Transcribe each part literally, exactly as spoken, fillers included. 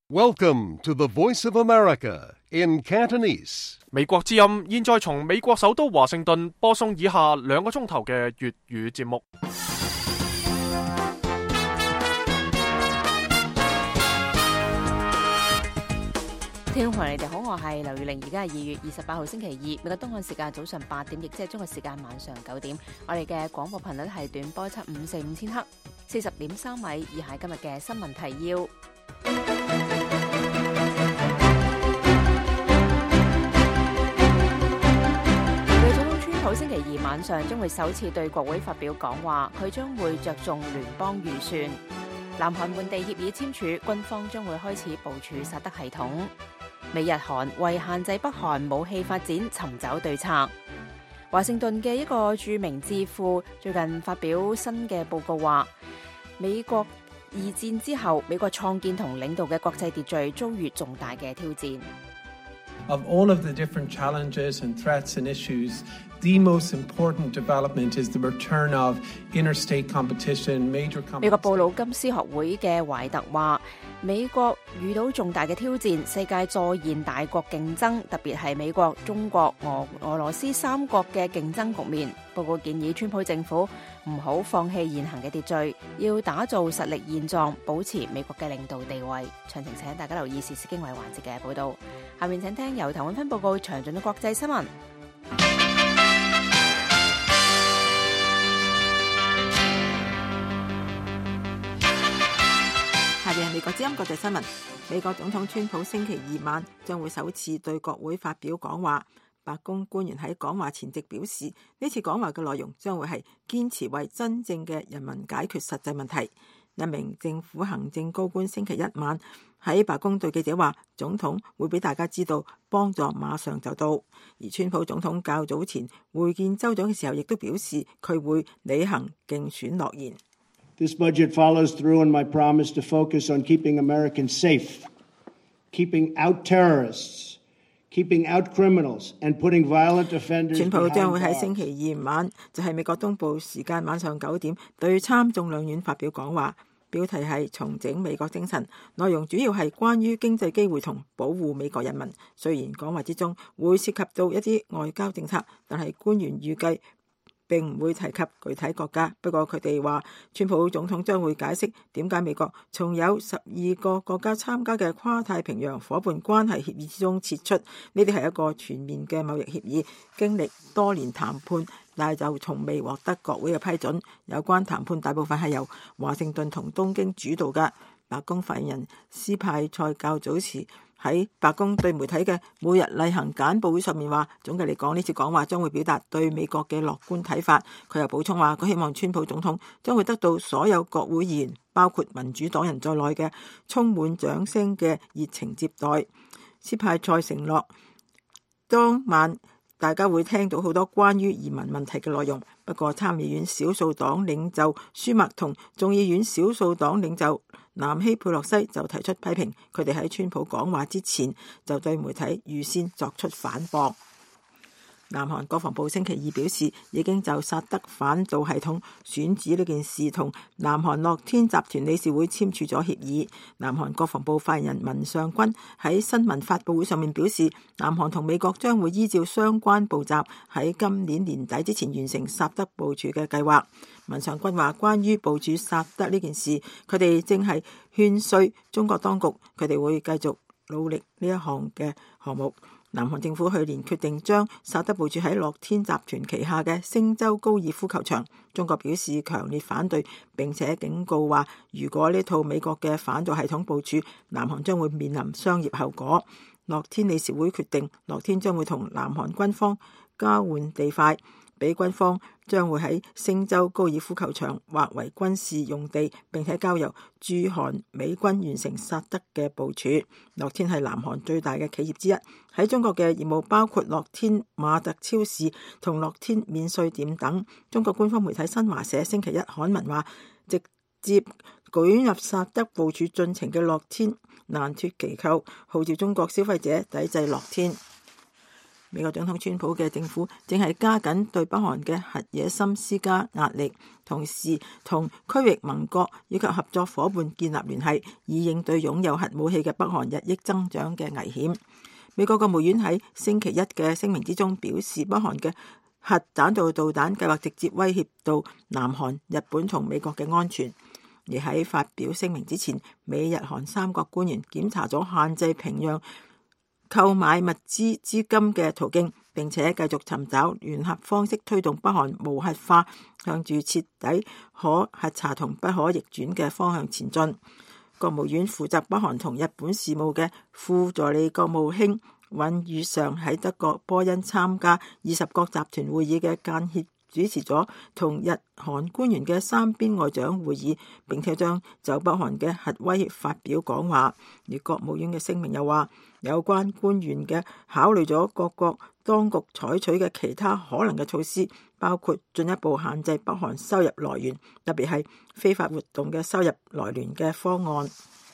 Welcome to the Voice of America in Cantonese. 美國之音現在從美國首都華盛頓播送以下兩個鐘頭嘅粵語節目。 聽眾朋友，你哋好，我係劉月玲，而家係二月二十八號星期二，美國東岸時間早上八點，亦即係中國時間晚上九點。我哋嘅廣播頻率係短波七五四五千赫，四十點三米。以下今日嘅新聞提要。美國總統川普星期二晚上將會首次對國會發表講話，佢將會着重聯邦預算。南韓換地協議簽署，軍方將會開始部署薩德系統。美日韓為限制北韓武器發展尋找對策。華盛頓嘅一個著名智庫最近發表新嘅報告話，美國二戰之後，美國創建同領導嘅國際秩序遭遇重大嘅挑戰。 Of all of the different challenges and threats and issues, the most important development is the return of interstate competition, major competition. 美國布魯金斯學會嘅懷特話，美國遇到重大嘅挑戰，世界再現大國競爭，特別係美國、中國、俄俄羅斯三國嘅競爭局面。報告建議川普政府唔好放棄現行嘅秩序，要打造實力現狀，保持美國嘅領導地位。詳情請大家留意時事經緯環節嘅報導。下面請聽由譚永芬報告詳盡嘅國際新聞。 下邊係美國之音國際新聞。美國總統川普星期二晚將會首次對國會發表講話。白宮官員喺講話前夕表示，呢次講話嘅內容將會係堅持為真正嘅人民解決實際問題。一名政府行政高官星期一晚喺白宮對記者話，總統會俾大家知道幫助馬上就到。而川普總統較早前會見州長嘅時候，亦都表示佢會履行競選諾言。 This budget follows through on my promise to focus on keeping Americans safe, keeping out terrorists, keeping out criminals, and putting violent offenders behind bars. 川普將會喺星期二晚，就係美國東部時間晚上九點，對參眾兩院發表講話，標題係重整美國精神，內容主要係關於經濟機會同保護美國人民。雖然講話之中會涉及到一啲外交政策，但係官員預計並唔會提及具體國家。不過佢哋話，川普總統將會解釋點解美國從有十二個國家參加嘅跨太平洋夥伴關係協議之中撤出。呢啲係一個全面嘅貿易協議，經歷多年談判，但係就從未獲得國會嘅批准。有關談判大部分係由華盛頓同東京主導嘅。白宮發言人斯派塞較早時喺白宮對媒體嘅每日例行簡報會上面話，總嘅嚟講，呢次講話將會表達對美國嘅樂觀睇法。佢又補充話，佢希望川普總統將會得到所有國會議員，包括民主黨人在內嘅充滿掌聲嘅熱情接待。斯派塞承諾當晚大家會聽到好多關於移民問題嘅內容。不過參議院少數黨領袖舒默同眾議院少數黨領袖南希佩洛西就提出批評，佢哋喺川普講話之前就對媒體預先作出反駁。南韓國防部星期二表示，已經就薩德反導系統選址呢件事同南韓樂天集團理事會簽署咗協議。南韓國防部發言人文尚君喺新聞發佈會上面表示，南韓同美國將會依照相關步驟喺今年年底之前完成薩德部署嘅計劃。文尚君話，關於部署薩德呢件事，佢哋正係勸說中國當局，佢哋會繼續努力呢一項嘅項目。南韓政府去年決定將薩德部署喺樂天集團旗下嘅星洲高爾夫球場，中國表示強烈反對，並且警告話，如果呢套美國嘅反導系統部署，南韓將會面臨商業後果。樂天理事會決定，樂天將會同南韓軍方交換地塊，俾軍方將會喺星洲高爾夫球場劃為軍事用地，並且交由駐韓美軍完成薩德嘅部署。樂天係南韓最大嘅企業之一，喺中國嘅業務包括樂天瑪特超市同樂天免稅店等。中國官方媒體新華社星期一刊文話，直接捲入薩德部署進程嘅樂天難脫其咎，號召中國消費者抵制樂天。 美國總統川普嘅政府正係加緊對北韓嘅核野心施加壓力，同時同區域盟國以及合作夥伴建立聯繫，以應對擁有核武器嘅北韓日益增長嘅危險。美國國務院喺星期一嘅聲明之中表示，北韓嘅核彈道導彈計劃直接威脅到南韓、日本同美國嘅安全。而喺發表聲明之前，美日韓三國官員檢查咗限制平壤購買物資資金嘅途徑，並且繼續尋找聯合方式推動北韓無核化，向住徹底可核查同不可逆轉嘅方向前進。國務院負責北韓同日本事務嘅副助理國務卿尹宇尚喺德國波恩參加二十國集團會議嘅間歇主持咗同日韓官員嘅三邊外長會議，並且將就北韓嘅核威脅發表講話。而國務院嘅聲明又話，有關官員嘅考慮咗各國當局採取嘅其他可能嘅措施，包括進一步限制北韓收入來源，特別係非法活動嘅收入來源嘅方案。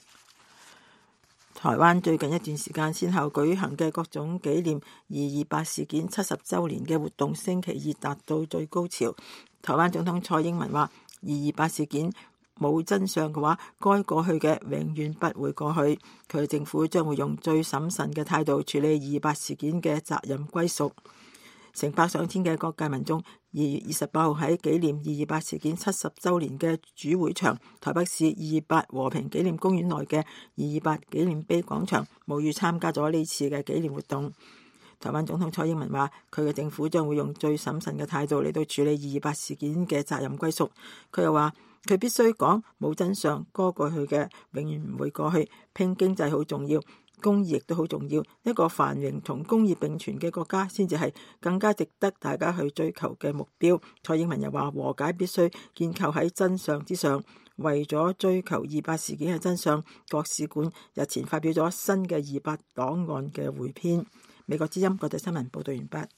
台灣最近一段時間先後舉行嘅各種紀念二二八事件七十週年嘅活動，星期二達到最高潮。台灣總統蔡英文話：二二八事件冇真相嘅話，該過去嘅永遠不會過去。佢政府將會用最審慎嘅態度處理二二八事件嘅責任歸屬。成百上千嘅各界民眾二月二十八號喺紀念二二八事件七十週年嘅主會場台北市二二八和平紀念公園內嘅二二八紀念碑廣場，無語參加咗呢次嘅紀念活動。台灣總統蔡英文話：佢嘅政府將會用最審慎嘅態度嚟到處理二二八事件嘅責任歸屬。佢又話：佢必須講冇真相，過過去嘅永遠唔會過去。拼經濟好重要，公義亦都好重要。一個繁榮同公義並存嘅國家，先至係更加值得大家去追求嘅目標。蔡英文又話：和解必須建構喺真相之上。為咗追求二二八事件嘅真相，國史館日前發表咗新嘅二二八檔案嘅匯編。美國之音國際新聞報道完畢。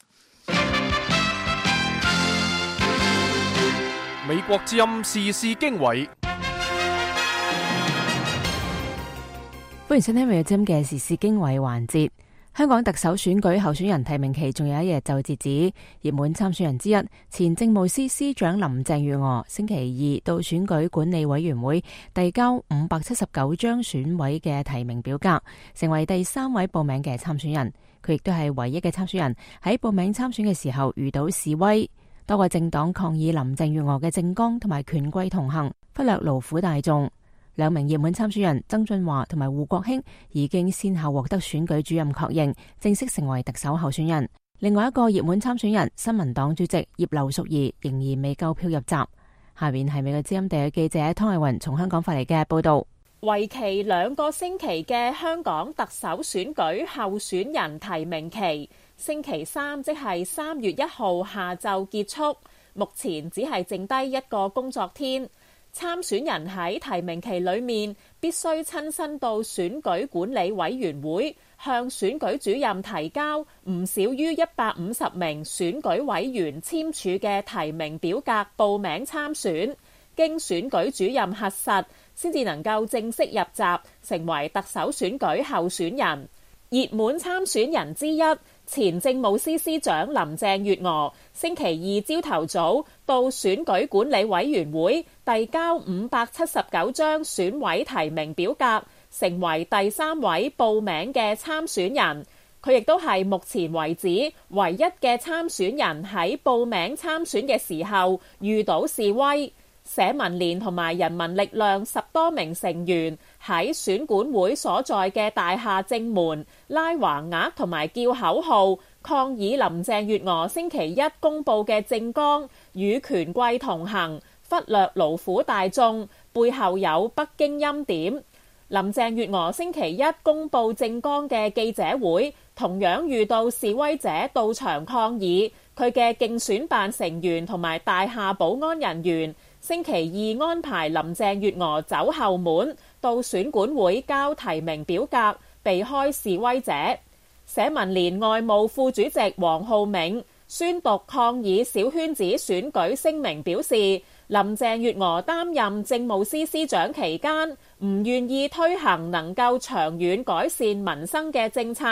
美國之音時事經緯， 歡迎收聽美國之音嘅時事經緯環節。香港特首選舉候選人提名期仲有一日就截止，熱門參選人之一前政務司司長林鄭月娥星期二到選舉管理委員會遞交五百七十九張選委嘅提名表格，成為第三位報名嘅參選人。佢亦都係唯一嘅參選人喺報名參選嘅時候遇到示威，多個政黨抗議林鄭月娥嘅政綱同埋權貴同行，忽略勞苦大眾。兩名熱門參選人曾俊華同埋胡國興已經先後獲得選舉主任確認，正式成為特首候選人。另外一個熱門參選人新民黨主席葉劉淑儀仍然未夠票入閘。下面係美國之音地嘅記者湯藝雲從香港發嚟嘅報道。 為期兩個星期嘅香港特首選舉候選人提名期，星期三即係三月一號下晝結束，目前只係剩低一個工作天。參選人喺提名期裏面必須親身到選舉管理委員會，向選舉主任提交唔少於一百五十名選舉委員簽署嘅提名表格報名參選，經選舉主任核實，先至能夠正式入閘成為特首選舉候選人。熱門參選人之一前政務司司長林鄭月娥星期二朝頭早到選舉管理委員會遞交五百七十九張選委提名表格，成為第三位報名嘅參選人。佢亦都係目前為止唯一嘅參選人喺報名參選嘅時候遇到示威。社民連同埋人民力量十多名成員喺選管會所在嘅大廈正門拉橫額同埋叫口號，抗議林鄭月娥星期一公布嘅政綱與權貴同行，忽略勞苦大眾，背後有北京欽點。林鄭月娥星期一公布政綱嘅記者會，同樣遇到示威者到場抗議，佢嘅競選辦成員同埋大廈保安人員星期二安排林鄭月娥走後門到選管會交提名表格，避開示威者。社民連外務副主席黃浩銘宣讀抗議小圈子選舉聲明，表示林鄭月娥擔任政務司司長期間唔願意推行能夠長遠改善民生嘅政策，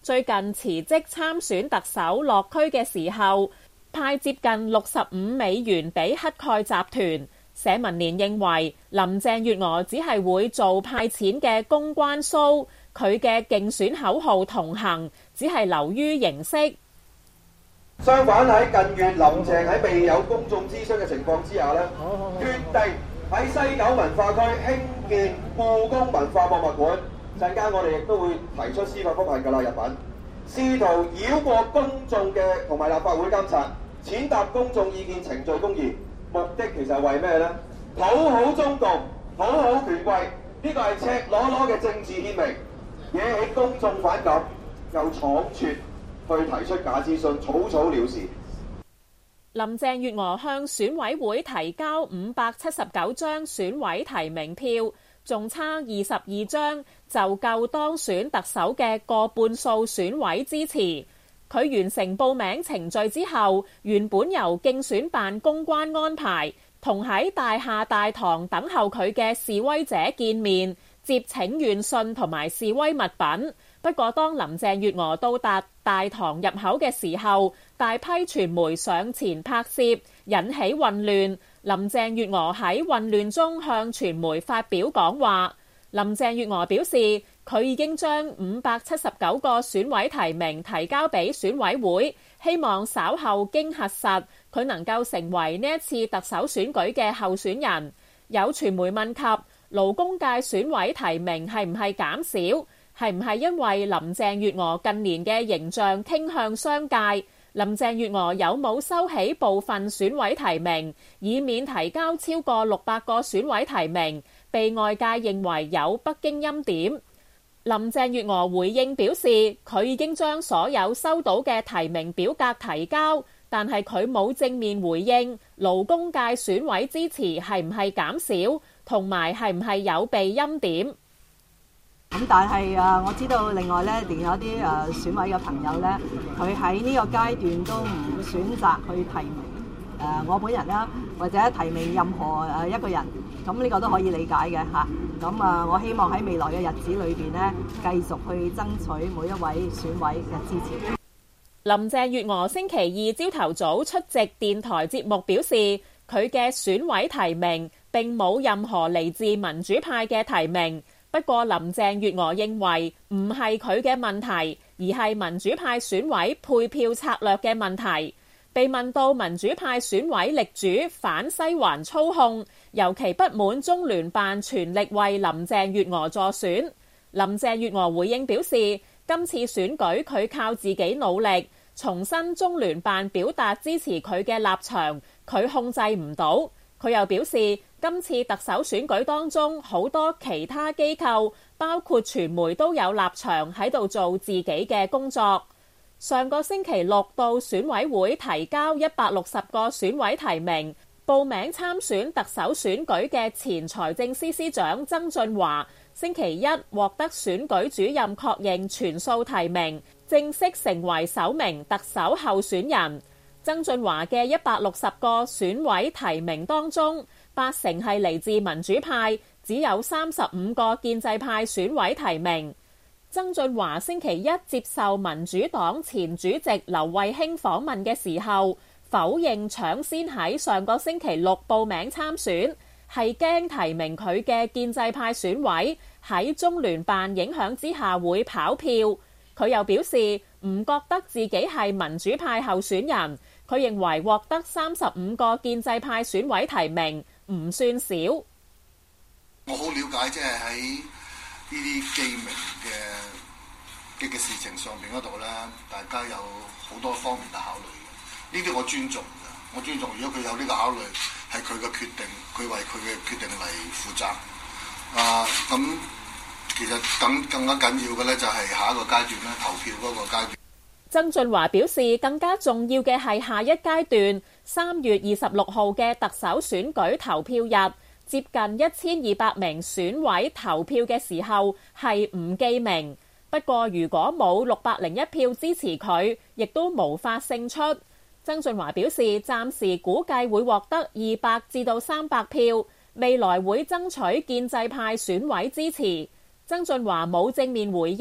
最近辭職參選特首落區嘅時候，派接近六十五美元俾乞丐集團。社民連認為林鄭月娥只係會做派錢嘅公關 show， 佢嘅競選口號同行只係流於形式。 相反喺近月林鄭喺未有公眾諮詢嘅情況之下咧，決定喺西九文化區興建故宮文化博物館。陣間我哋亦都會提出司法覆核㗎啦，入稟試圖繞過公眾嘅同埋立法會監察，踐踏公眾意見程序公義，目的其實係為咩呢？討好中共，討好權貴，呢個係赤裸裸嘅政治獻媚，惹起公眾反感，又倉促去提出假資訊，草草了事。 林鄭月娥向選委會提交五百七十九張選委提名票，仲差二十二張就夠當選特首嘅過半數選委支持。佢完成報名程序之後，原本由競選辦公關安排，同喺大廈大堂等候佢嘅示威者見面，接請願信同埋示威物品。不過當林鄭月娥到達大堂入口嘅時候，大批傳媒上前拍攝，引起混亂。林鄭月娥喺混亂中向傳媒發表講話。林鄭月娥表示，佢已經將五百七十九個選委提名提交俾選委會，希望稍後經核實，佢能夠成為呢一次特首選舉嘅候選人。有傳媒問及勞工界選委提名係唔係減少？係唔係因為林鄭月娥近年嘅形象傾向商界？林鄭月娥有冇收起部分選委提名，以免提交超過六百個選委提名，被外界認為有北京欽點？林鄭月娥回應表示，佢已經將所有收到嘅提名表格提交，但係佢冇正面回應勞工界選委支持係唔係減少，同埋係唔係有被欽點。 咁但係誒，我知道另外咧，仲有啲誒選委嘅朋友咧，佢喺呢個階段都唔選擇去提名誒我本人啦，或者提名任何誒一個人，咁呢個都可以理解嘅嚇。咁啊，我希望喺未來嘅日子裏邊咧，繼續去爭取每一位選委嘅支持。 林鄭月娥星期二朝頭早出席電台節目，表示佢嘅選委提名並冇任何嚟自民主派嘅提名。不過林鄭月娥認為唔係佢嘅問題，而係民主派選委配票策略嘅問題。被問到民主派選委力主反西環操控，尤其不滿中聯辦全力為林鄭月娥助選，林鄭月娥回應表示，今次選舉佢靠自己努力，重申中聯辦表達支持佢嘅立場，佢控制唔到。佢又表示，今次特首選舉當中，好多其他機構，包括傳媒都有立場喺度做自己嘅工作。上個星期六到選委會提交一百六十個選委提名，報名參選特首選舉嘅前財政司司長曾俊華，星期一獲得選舉主任確認全數提名，正式成為首名特首候選人。曾俊華嘅一百六十個選委提名當中，八成係嚟自民主派，只有三十五個建制派選委提名。曾俊華星期一接受民主黨前主席劉慧卿訪問嘅時候，否認搶先喺上個星期六報名參選，係驚提名佢嘅建制派選委喺中聯辦影響之下會跑票。佢又表示唔覺得自己係民主派候選人。佢認為獲得三十五個建制派選委提名唔算少。 我好了解，即係喺呢啲記名嘅嘅嘅事情上邊嗰度咧，大家有好多方面嘅考慮嘅。呢啲我尊重嘅，我尊重。如果佢有呢個考慮，係佢嘅決定，佢為佢嘅決定嚟負責。啊，咁其實更更加緊要嘅咧，就係下一個階段咧，投票嗰個階段。 曾俊華表示，更加重要嘅係下一階段三月二十六號嘅特首選舉投票日，接近一千二百名選委投票嘅時候係唔記名。不過如果冇六百零一票支持佢，亦都無法勝出。曾俊華表示，暫時估計會獲得二百至到三百票，未來會爭取建制派選委支持。曾俊華冇正面回應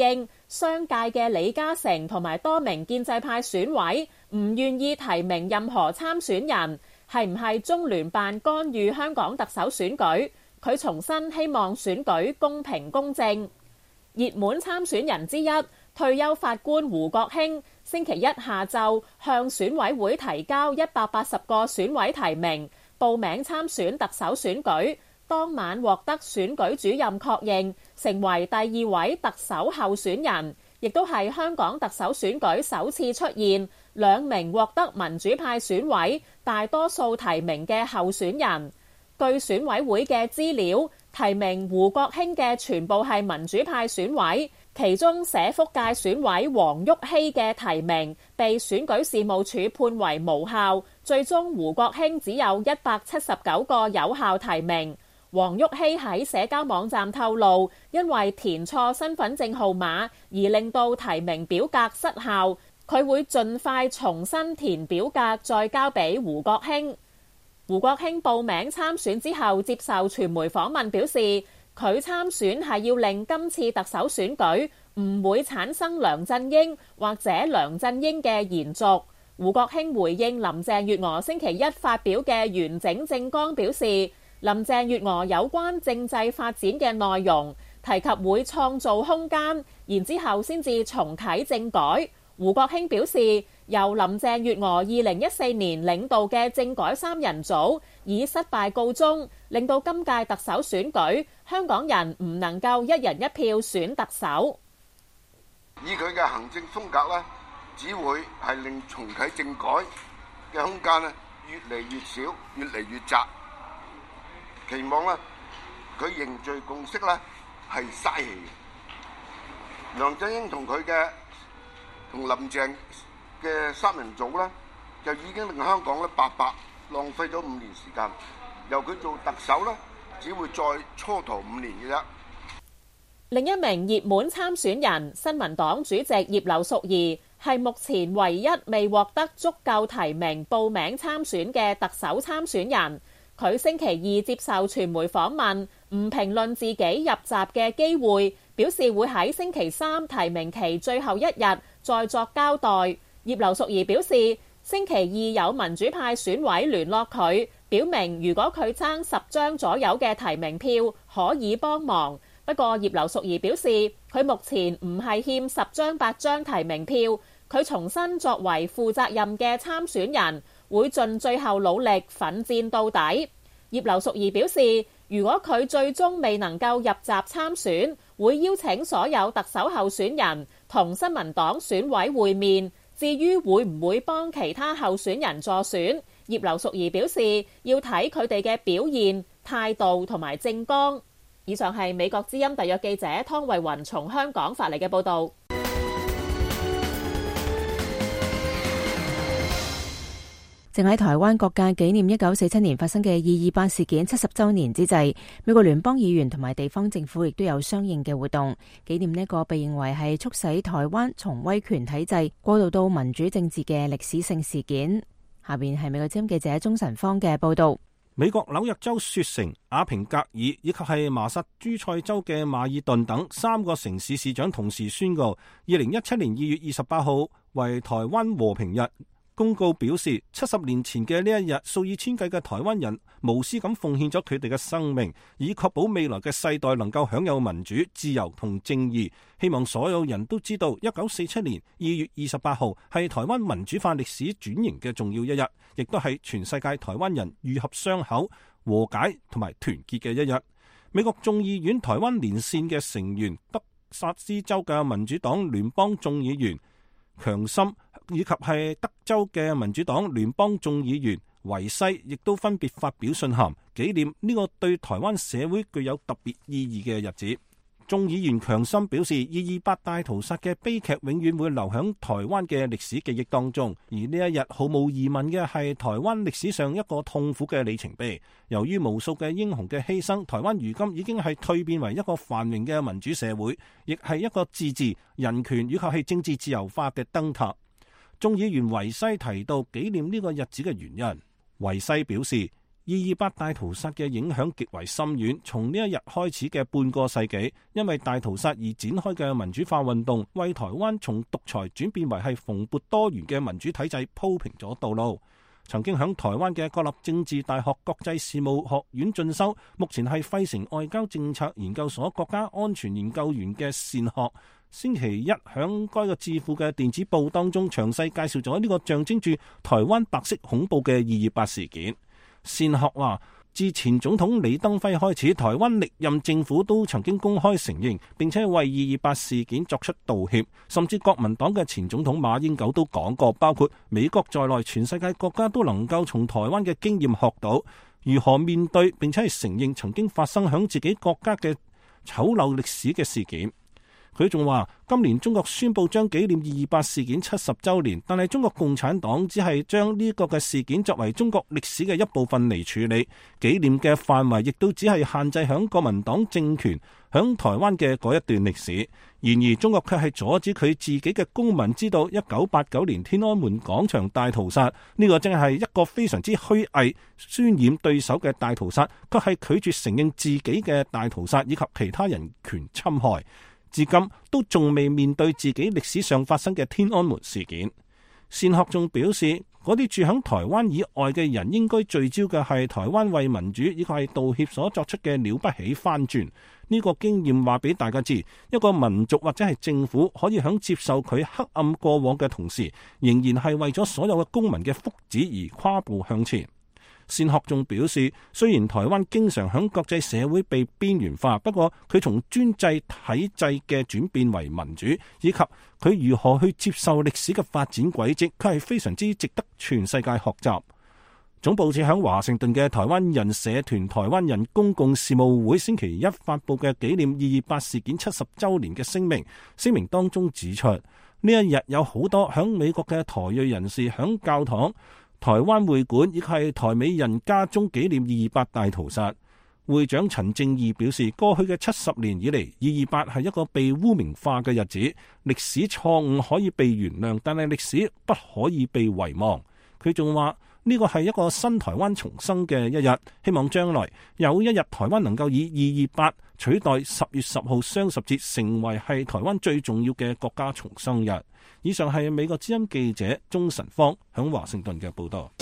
商界嘅李嘉誠同埋多名建制派選委唔願意提名任何參選人，係唔係中聯辦干預香港特首選舉？佢重申希望選舉公平公正。熱門參選人之一，退休法官胡國興，星期一下晝向選委會提交一百八十個選委提名，報名參選特首選舉。當晚獲得選舉主任確認，成為第二位特首候選人，亦都係香港特首選舉首次出現兩名獲得民主派選委大多數提名嘅候選人。據選委會嘅資料，提名胡國興嘅全部係民主派選委，其中社福界選委黃旭熙嘅提名被選舉事務處判為無效，最終胡國興只有一百七十九個有效提名。黃旭熙喺社交網站透露，因為填錯身份證號碼而令到提名表格失效，佢會盡快重新填表格再交俾胡國興。胡國興報名參選之後接受傳媒訪問表示，佢參選係要令今次特首選舉唔會產生梁振英或者梁振英嘅延續。胡國興回應林鄭月娥星期一發表嘅完整政綱表示，林鄭月娥有關政制發展嘅內容提及會創造空間，然之後先至重啟政改。胡國興表示，由林鄭月娥二零一四年領導嘅政改三人組以失敗告終，令到今屆特首選舉香港人唔能夠一人一票選特首。 以佢嘅行政風格呢，只會係令重啟政改嘅空間呢越嚟越少，越嚟越窄。期望呢，佢凝聚共識呢係嘥氣嘅。梁振英同佢嘅同林鄭嘅三人組呢，就已經令香港咧白白浪費咗五年時間。由佢做特首呢，只會再蹉跎五年嘅啫。 另一名熱門參選人，新民黨主席葉劉淑儀，係目前唯一未獲得足夠提名報名參選嘅特首參選人。佢星期二接受傳媒訪問，唔評論自己入閘嘅機會，表示會喺星期三提名期最後一日再作交代。葉劉淑儀表示，星期二有民主派選委聯絡佢，表明如果佢爭十張左右嘅提名票，可以幫忙。不過葉劉淑儀表示，佢目前唔係欠十張八張提名票。佢重申作為負責任嘅參選人，會盡最後努力奮戰到底。葉劉淑儀表示，如果佢最終未能夠入閘參選，會邀請所有特首候選人同新民黨選委會面。至於會唔會幫其他候選人助選，葉劉淑儀表示要睇佢哋嘅表現、態度同埋政綱。以上係美國之音特約記者湯慧雲從香港發嚟嘅報導。 正喺台灣各界紀念一九四七年發生嘅二二八事件七十週年之際，美國聯邦議員同埋地方政府亦都有相應嘅活動，紀念呢個被認為係促使台灣從威權體制過渡到民主政治嘅歷史性事件。下邊係美國之音記者鍾晨芳嘅報導。 美國紐約州雪城、阿平格爾以及係麻薩諸塞州嘅馬爾頓等三個城市市長同時宣告，二零一七年二月二十八號為台灣和平日。公告表示，七十年前嘅呢一日，數以千計嘅台灣人無私咁奉獻咗佢哋嘅生命，以確保未來嘅世代能夠享有民主、自由同正義。希望所有人都知道，一九四七年二月二十八號係台灣民主化歷史轉型嘅重要一日，亦都係全世界台灣人愈合傷口、和解同埋團結嘅一日。美國眾議院台灣連線嘅成員，德薩斯州嘅民主黨聯邦眾議員強森，以及係德州嘅民主黨聯邦眾議員維西，亦都分別發表信函紀念呢個對台灣社會具有特別意義嘅日子。眾議員強森表示，二二八大屠殺嘅悲劇永遠會留響台灣嘅歷史記憶當中，而呢一日毫無疑問嘅係台灣歷史上一個痛苦嘅里程碑。由於無數嘅英雄嘅犧牲，台灣如今已經係蛻變為一個繁榮嘅民主社會，亦係一個自治、人權以及係政治自由化嘅燈塔。眾議員維西提到紀念呢個日子嘅原因，維西表示， 二二八大屠殺嘅影響極為深遠，從呢一日開始嘅半個世紀，因為大屠殺而展開嘅民主化運動，為台灣從獨裁轉變為係蓬勃多元嘅民主體制鋪平咗道路。曾經響台灣嘅國立政治大學國際事務學院進修，目前係費城外交政策研究所國家安全研究員嘅善學，星期一響該個智庫嘅電子報當中詳細介紹咗呢個象徵住台灣白色恐怖嘅二二八事件。善學話，自前總統李登輝開始，台灣歷任政府都曾經公開承認並且為二二八事件作出道歉，甚至國民黨嘅前總統馬英九都講過，包括美國在內全世界國家都能夠從台灣嘅經驗學到如何面對並且係承認曾經發生響自己國家嘅醜陋歷史嘅事件。佢仲話，今年中國宣布將紀念二二八事件七十週年，但係中國共產黨只係將呢個嘅事件作為中國歷史嘅一部分嚟處理，紀念嘅範圍亦都只係限制響國民黨政權響台灣嘅嗰一段歷史。然而中國卻係阻止佢自己嘅公民知道一九八九年天安門廣場大屠殺，呢個正係一個非常之虛偽渲染對手嘅大屠殺，卻係拒絕承認自己嘅大屠殺以及其他人權侵害。至今都仲未面對自己歷史上發生嘅天安門事件。善學仲表示，嗰啲住響台灣以外嘅人應該聚焦嘅係台灣為民主以及係道歉所作出嘅了不起翻轉。呢個經驗話俾大家知，一個民族或者係政府可以響接受佢黑暗過往嘅同時，仍然係為咗所有嘅公民嘅福祉而跨步向前。善學仲表示，雖然台灣經常響國際社會被邊緣化，不過佢從專制體制嘅轉變為民主，以及佢如何去接受歷史嘅發展軌跡，佢係非常之值得全世界學習。總部設響華盛頓嘅台灣人社團台灣人公共事務會星期一發佈嘅紀念二二八事件七十週年嘅聲明，聲明當中指出，呢一日有好多響美國嘅台裔人士響教堂、台灣會館亦係台美人家中紀念二二八大屠殺。會長陳正義表示，過去嘅七十年以嚟，二二八係一個被污名化嘅日子，歷史錯誤可以被原諒，但係歷史不可以被遺忘。佢仲話呢個係一個新台灣重生嘅一日，希望將來有一日台灣能夠以二二八取代十月十號雙十節，成為係台灣最重要嘅國家重生日。以上係美國之音記者鍾晨芳響華盛頓嘅報道。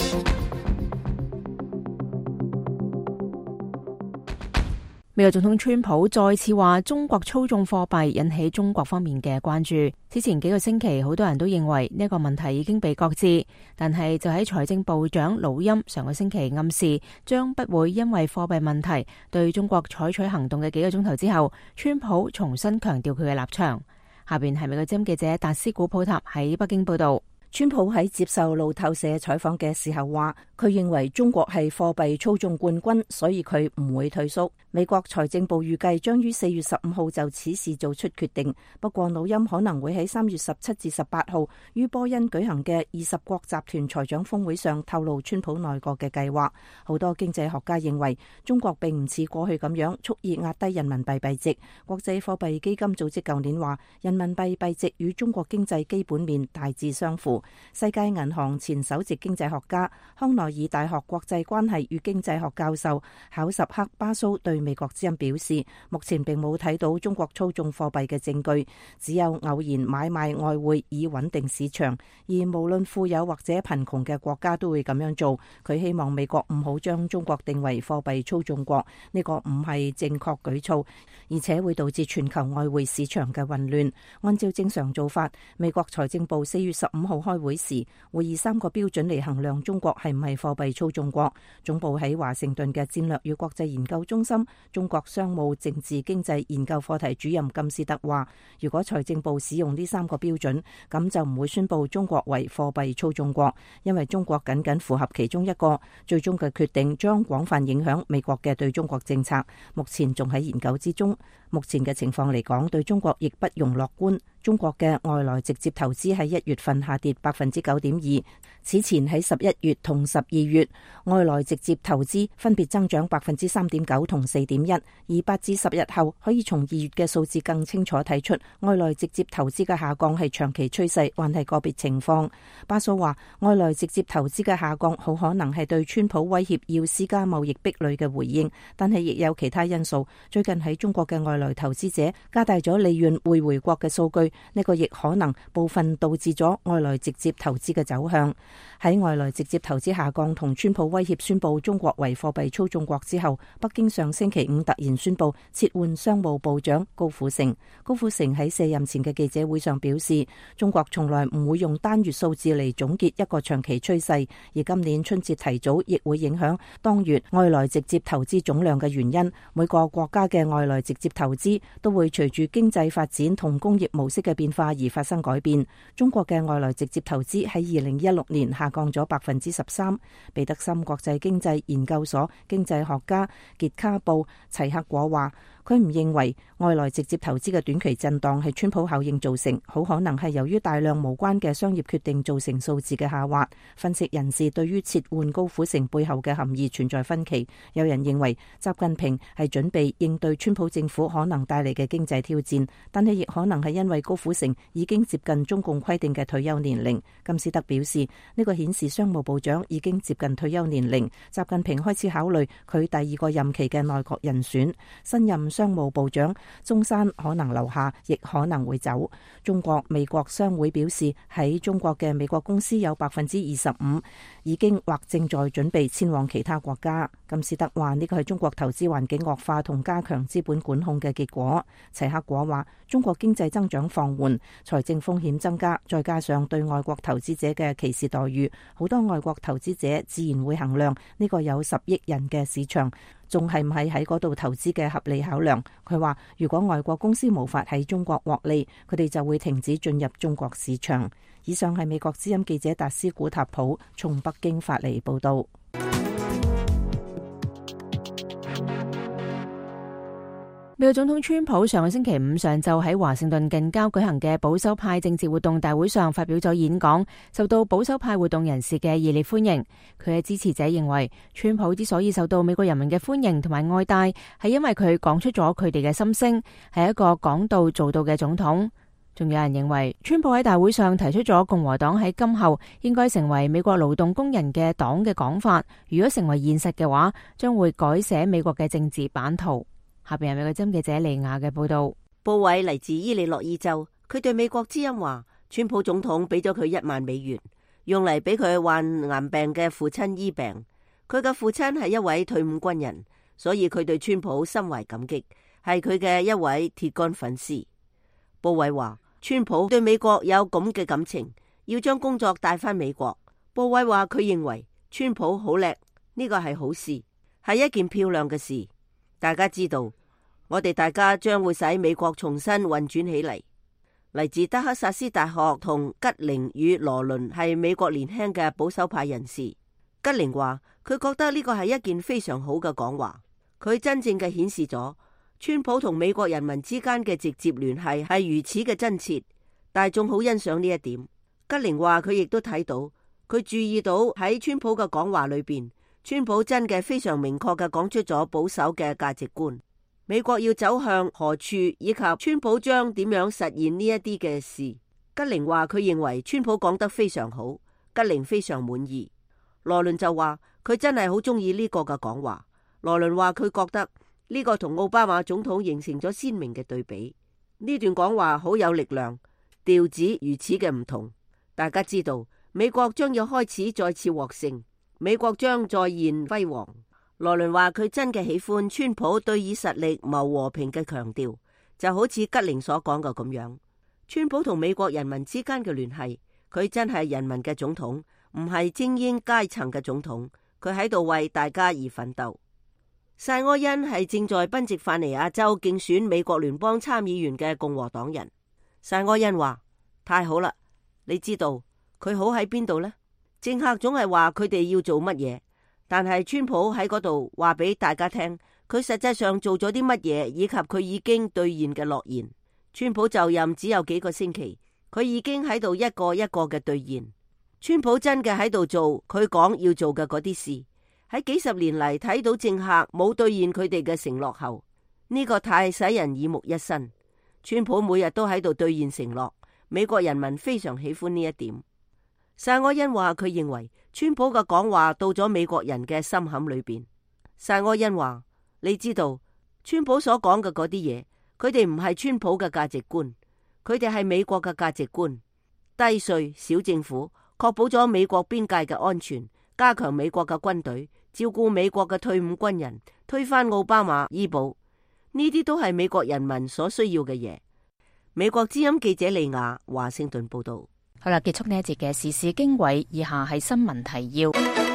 美國總統川普再次話中國操縱貨幣，引起中國方面嘅關注。之前幾個星期，好多人都認為呢個問題已經被擱置，但係就喺財政部長魯欽上個星期暗示將不會因為貨幣問題對中國採取行動嘅幾個鐘頭之後，川普重新強調佢嘅立場。下邊係美國之音記者達斯古普塔喺北京報道。 川普喺接受路透社採訪嘅時候話，佢認為中國係貨幣操縱冠軍，所以佢唔會退縮。美國財政部預計將於四月十五號就此事做出決定，不過魯欽可能會喺三月十七至十八號於波恩舉行嘅二十國集團財長峰會上透露川普內閣嘅計劃。好多經濟學家認為中國並唔似過去咁樣蓄意壓低人民幣幣值。國際貨幣基金組織舊年話，人民幣幣值與中國經濟基本面大致相符。世界銀行前首席經濟學家、康奈爾大學國際關係與經濟學教授考什克巴蘇對美國之音表示，目前並冇睇到中國操縱貨幣嘅證據，只有偶然買賣外匯以穩定市場，而無論富有或者貧窮嘅國家都會咁樣做。佢希望美國唔好將中國定為貨幣操縱國，呢個唔係正確舉措，而且會導致全球外匯市場嘅混亂。按照正常做法，美國財政部四月十五號開會時會以三個標準嚟衡量中國係唔係貨幣操縱國。總部喺華盛頓嘅戰略與國際研究中心中國商務政治經濟研究課題主任金斯德話，如果財政部使用呢三個標準，咁就唔會宣布中國為貨幣操縱國，因為中國僅僅符合其中一個，最終嘅決定將廣泛影響美國嘅對中國政策，目前仲喺研究之中。 目前嘅情況嚟講，對中國亦不容樂觀。中國嘅外來直接投資喺一月份下跌百分之九點二，此前喺十一月同十二月，外來直接投資分別增長百分之三點九同四點一。而八至十日後，可以從二月嘅數字更清楚睇出，外來直接投資嘅下降係長期趨勢，還係個別情況。巴蘇話，外來直接投資嘅下降好可能係對川普威脅要施加貿易壁壘嘅回應，但係亦有其他因素。最近喺中國嘅外來投資者加大咗利潤匯回國嘅數據，呢個亦可能部分導致咗外來直接投資嘅走向。喺外來直接投資下降同川普威脅宣布中國為貨幣操縱國之後，北京上星期五突然宣布撤換商務部長高虎城。高虎城喺卸任前嘅記者會上表示，中國從來唔會用單月數字嚟總結一個長期趨勢，而今年春節提早亦會影響當月外來直接投資總量嘅原因。每個國家嘅外來直接投資都會隨住經濟發展同工業模式嘅變化而發生改變。中國嘅外來直接投資喺二零一六年下降咗百分之十三。彼得森國際經濟研究所經濟學家傑卡布齊克果話，佢唔認為外來直接投資嘅短期震盪係川普效應造成，好可能係由於大量無關嘅商業決定造成數字嘅下滑。分析人士對於撤換高虎城背後嘅含義存在分歧，有人認為習近平係準備應對川普政府可能帶嚟嘅經濟挑戰，但係亦可能係因為高虎城已經接近中共規定嘅退休年齡。金斯特表示，呢個顯示商務部長已經接近退休年齡，習近平開始考慮佢第二個任期嘅內閣人選。新任商務部長中山可能留下，亦可能會走。中國美國商會表示，喺中國嘅美國公司有百分之二十五已經或正在準備遷往其他國家。金斯特話，呢個係中國投資環境惡化同加強資本管控嘅結果。齊克果話，中國經濟增長放緩，財政風險增加，再加上對外國投資者嘅歧視待遇，好多外國投資者自然會衡量呢個有十億人嘅市場仲係唔係喺嗰度投資嘅合理考量。佢話，如果外國公司無法喺中國獲利，佢哋就會停止進入中國市場。以上係美國之音記者達斯古塔普從北京發嚟報道。 美國總統川普上個星期五上晝喺華盛頓近郊舉行嘅保守派政治活動大會上發表咗演講，受到保守派活動人士嘅熱烈歡迎。佢嘅支持者認為，川普之所以受到美國人民嘅歡迎同埋愛戴，係因為佢講出咗佢哋嘅心聲，係一個講到做到嘅總統。仲有人認為，川普喺大會上提出咗共和黨喺今後應該成為美國勞動工人嘅黨嘅講法，如果成為現實嘅話，將會改寫美國嘅政治版圖。下邊係美國之音記者利亞嘅報道。 布韋嚟自伊利諾伊州，佢對美國之音話，川普總統俾咗佢一萬美元，用嚟俾佢患癌病嘅父親醫病。佢嘅父親係一位退伍軍人，所以佢對川普心懷感激，係佢嘅一位鐵桿粉絲。布韋話，川普對美國有咁嘅感情，要將工作帶返美國。布韋話佢認為川普好叻，呢個係好事，係一件漂亮嘅事。大家知道，我哋大家將會使美國重新運轉起嚟。嚟自德克薩斯大學同吉寧與羅倫係美國年輕嘅保守派人士。吉寧話佢覺得呢個係一件非常好嘅講話，佢真正嘅顯示咗川普同美國人民之間嘅直接聯繫係如此嘅真切，大眾好欣賞呢一點。吉寧話佢亦都睇到，佢注意到喺川普嘅講話裏邊，川普真嘅非常明確嘅講出咗保守嘅價值觀，美國要走向何處，以及川普將點樣實現呢一啲嘅事。吉寧話佢認為川普講得非常好，吉寧非常滿意。羅倫就話佢真係好中意呢個嘅講話。羅倫話佢覺得呢個同奧巴馬總統形成咗鮮明嘅對比。呢段講話好有力量，調子如此嘅唔同。大家知道美國將要開始再次獲勝，美國將再現輝煌。羅倫話佢真嘅喜歡川普對以實力謀和平嘅強調，就好似吉寧所講嘅咁樣。川普同美國人民之間嘅聯繫，佢真係人民嘅總統，唔係精英階層嘅總統。佢喺度為大家而奮鬥。塞柯恩係正在賓夕法尼亞州競選美國聯邦參議員嘅共和黨人。塞柯恩話：太好啦，你知道佢好喺邊度呢？政客總係話佢哋要做乜嘢，但係川普喺嗰度話俾大家聽， 佢實際上做咗啲乜嘢，以及佢已經兌現嘅諾言。川普就任只有幾個星期，佢已經喺度一個一個嘅兌現。川普真嘅喺度做佢講要做嘅嗰啲事。喺幾十年嚟睇到政客冇兌現佢哋嘅承諾後，呢個太使人耳目一新。川普每日都喺度兌現承諾，美國人民非常喜歡呢一點。薩柯恩話佢認為川普嘅講話到咗美國人嘅心坎裏邊。薩柯恩話：你知道川普所講嘅嗰啲嘢，佢哋唔係川普嘅價值觀，佢哋係美國嘅價值觀。低稅、小政府，確保咗美國邊界嘅安全，加強美國嘅軍隊，照顧美國嘅退伍軍人，推翻奧巴馬醫保，呢啲都係美國人民所需要嘅嘢。美國之音記者利亞華盛頓報道。 好啦，結束呢一節嘅時事經緯，以下係新聞提要。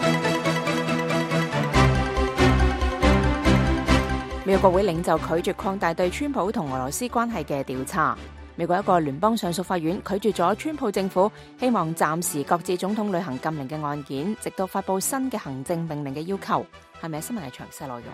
美國國會領袖拒絕擴大對川普同俄羅斯關係嘅調查。美國一個聯邦上訴法院拒絕咗川普政府希望暫時擱置總統旅行禁令嘅案件，直到發佈新嘅行政命令嘅要求。係咪新聞係詳細內容？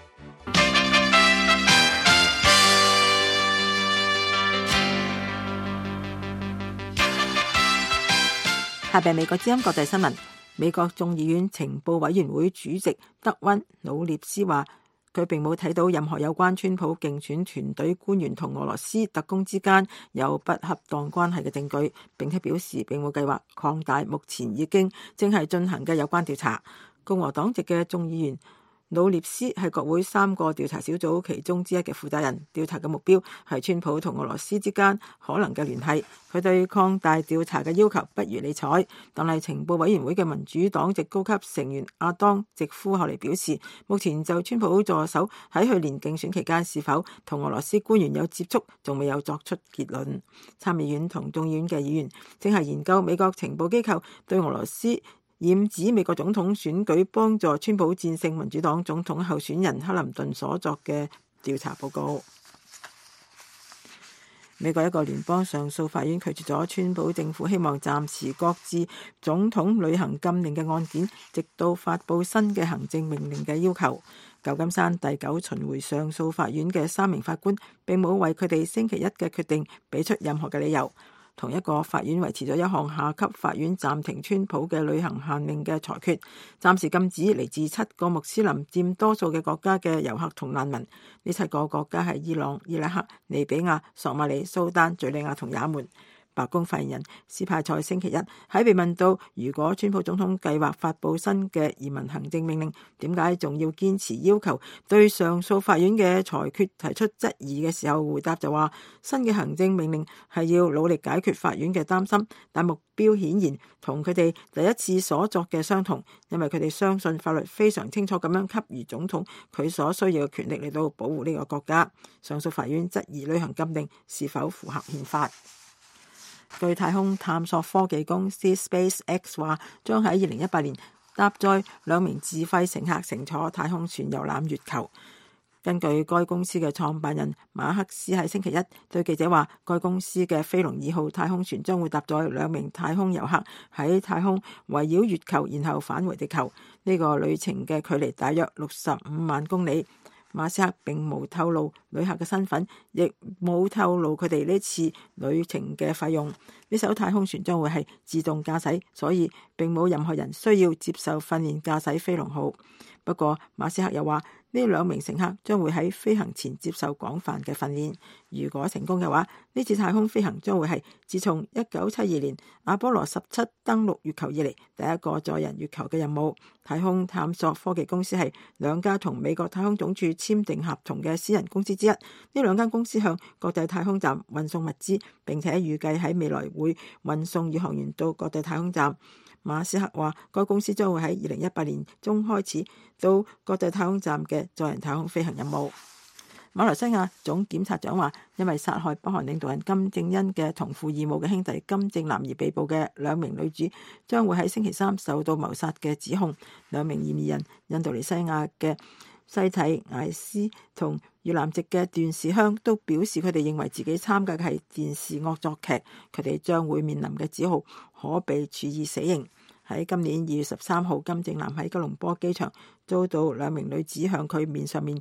下邊美國之音國際新聞。美國眾議院情報委員會主席德溫努涅斯話，佢並冇睇到任何有關川普競選團隊官員同俄羅斯特工之間有不恰當關係嘅證據，並且表示並冇計劃擴大目前已經正係進行嘅有關調查。共和黨籍嘅眾議員努涅斯係國會三個調查小組其中之一嘅負責人，調查嘅目標係川普同俄羅斯之間可能嘅聯繫。佢對擴大調查嘅要求不予理睬，但係情報委員會嘅民主黨籍高級成員阿當直夫後嚟表示，目前就川普助手喺去年競選期間是否同俄羅斯官員有接觸，仲未有作出結論。參議院同眾議院嘅議員正係研究美國情報機構對俄羅斯染指美國總統選舉幫助川普戰勝民主黨總統候選人克林頓所作嘅調查報告。美國一個聯邦上訴法院拒絕咗川普政府希望暫時擱置總統旅行禁令嘅案件，直到發佈新嘅行政命令嘅要求。舊金山第九巡迴上訴法院嘅三名法官並冇為佢哋星期一嘅決定俾出任何嘅理由。同一個法院維持咗一項下級法院暫停川普嘅旅行限令嘅裁決，暫時禁止嚟自七個穆斯林佔多數嘅國家嘅遊客同難民。呢七個國家係伊朗、伊拉克、利比亞、索馬里、蘇丹、敘利亞同也門。白宮發言人斯派塞星期一喺被問到，如果川普總統計劃發佈新嘅移民行政命令，點解仲要堅持要求對上訴法院嘅裁決提出質疑嘅時候，回答就話，新嘅行政命令係要努力解決法院嘅擔心，但目標顯然同佢哋第一次所作嘅相同，因為佢哋相信法律非常清楚咁樣給予總統佢所需要嘅權力嚟到保護呢個國家。上訴法院質疑旅行禁令是否符合憲法。據太空探索科技公司 SpaceX 話，將喺二零一八年搭載兩名自費乘客乘坐太空船遊覽月球。根據該公司嘅創辦人馬克斯喺星期一對記者話，該公司嘅飛龍二號太空船將會搭載兩名太空遊客喺太空圍繞月球，然後返回地球。呢個旅程嘅距離大約六十五萬公里。馬斯克並冇透露旅客嘅身份，亦冇透露佢哋呢次旅程嘅費用。呢艘太空船將會係自動駕駛，所以並冇任何人需要接受訓練駕駛飛龍號。不過馬斯克又話，呢兩名乘客將會喺飛行前接受廣泛嘅訓練。如果成功嘅話，呢次太空飛行將會係自從一九七二年阿波羅十七登陸月球以嚟第一個載人月球嘅任務。太空探索科技公司係兩家同美國太空總署簽訂合同嘅私人公司之一。呢兩間公司向國際太空站運送物資，並且預計喺未來會運送宇航員到國際太空站。馬斯克話，該公司將會喺二零一八年中開始到國際太空站嘅載人太空飛行任務。馬來西亞總檢察長話，因為殺害北韓領導人金正恩嘅同父異母嘅兄弟金正男而被捕嘅兩名女主，將會喺星期三受到謀殺嘅指控。兩名嫌疑人，印度尼西亞嘅西提艾斯同越南籍嘅段氏香都表示，佢哋認為自己參加嘅係電視惡作劇，佢哋將會面臨嘅指控可被處以死刑。喺今年二月十三號，金正男喺吉隆坡機場遭到兩名女子向佢面上面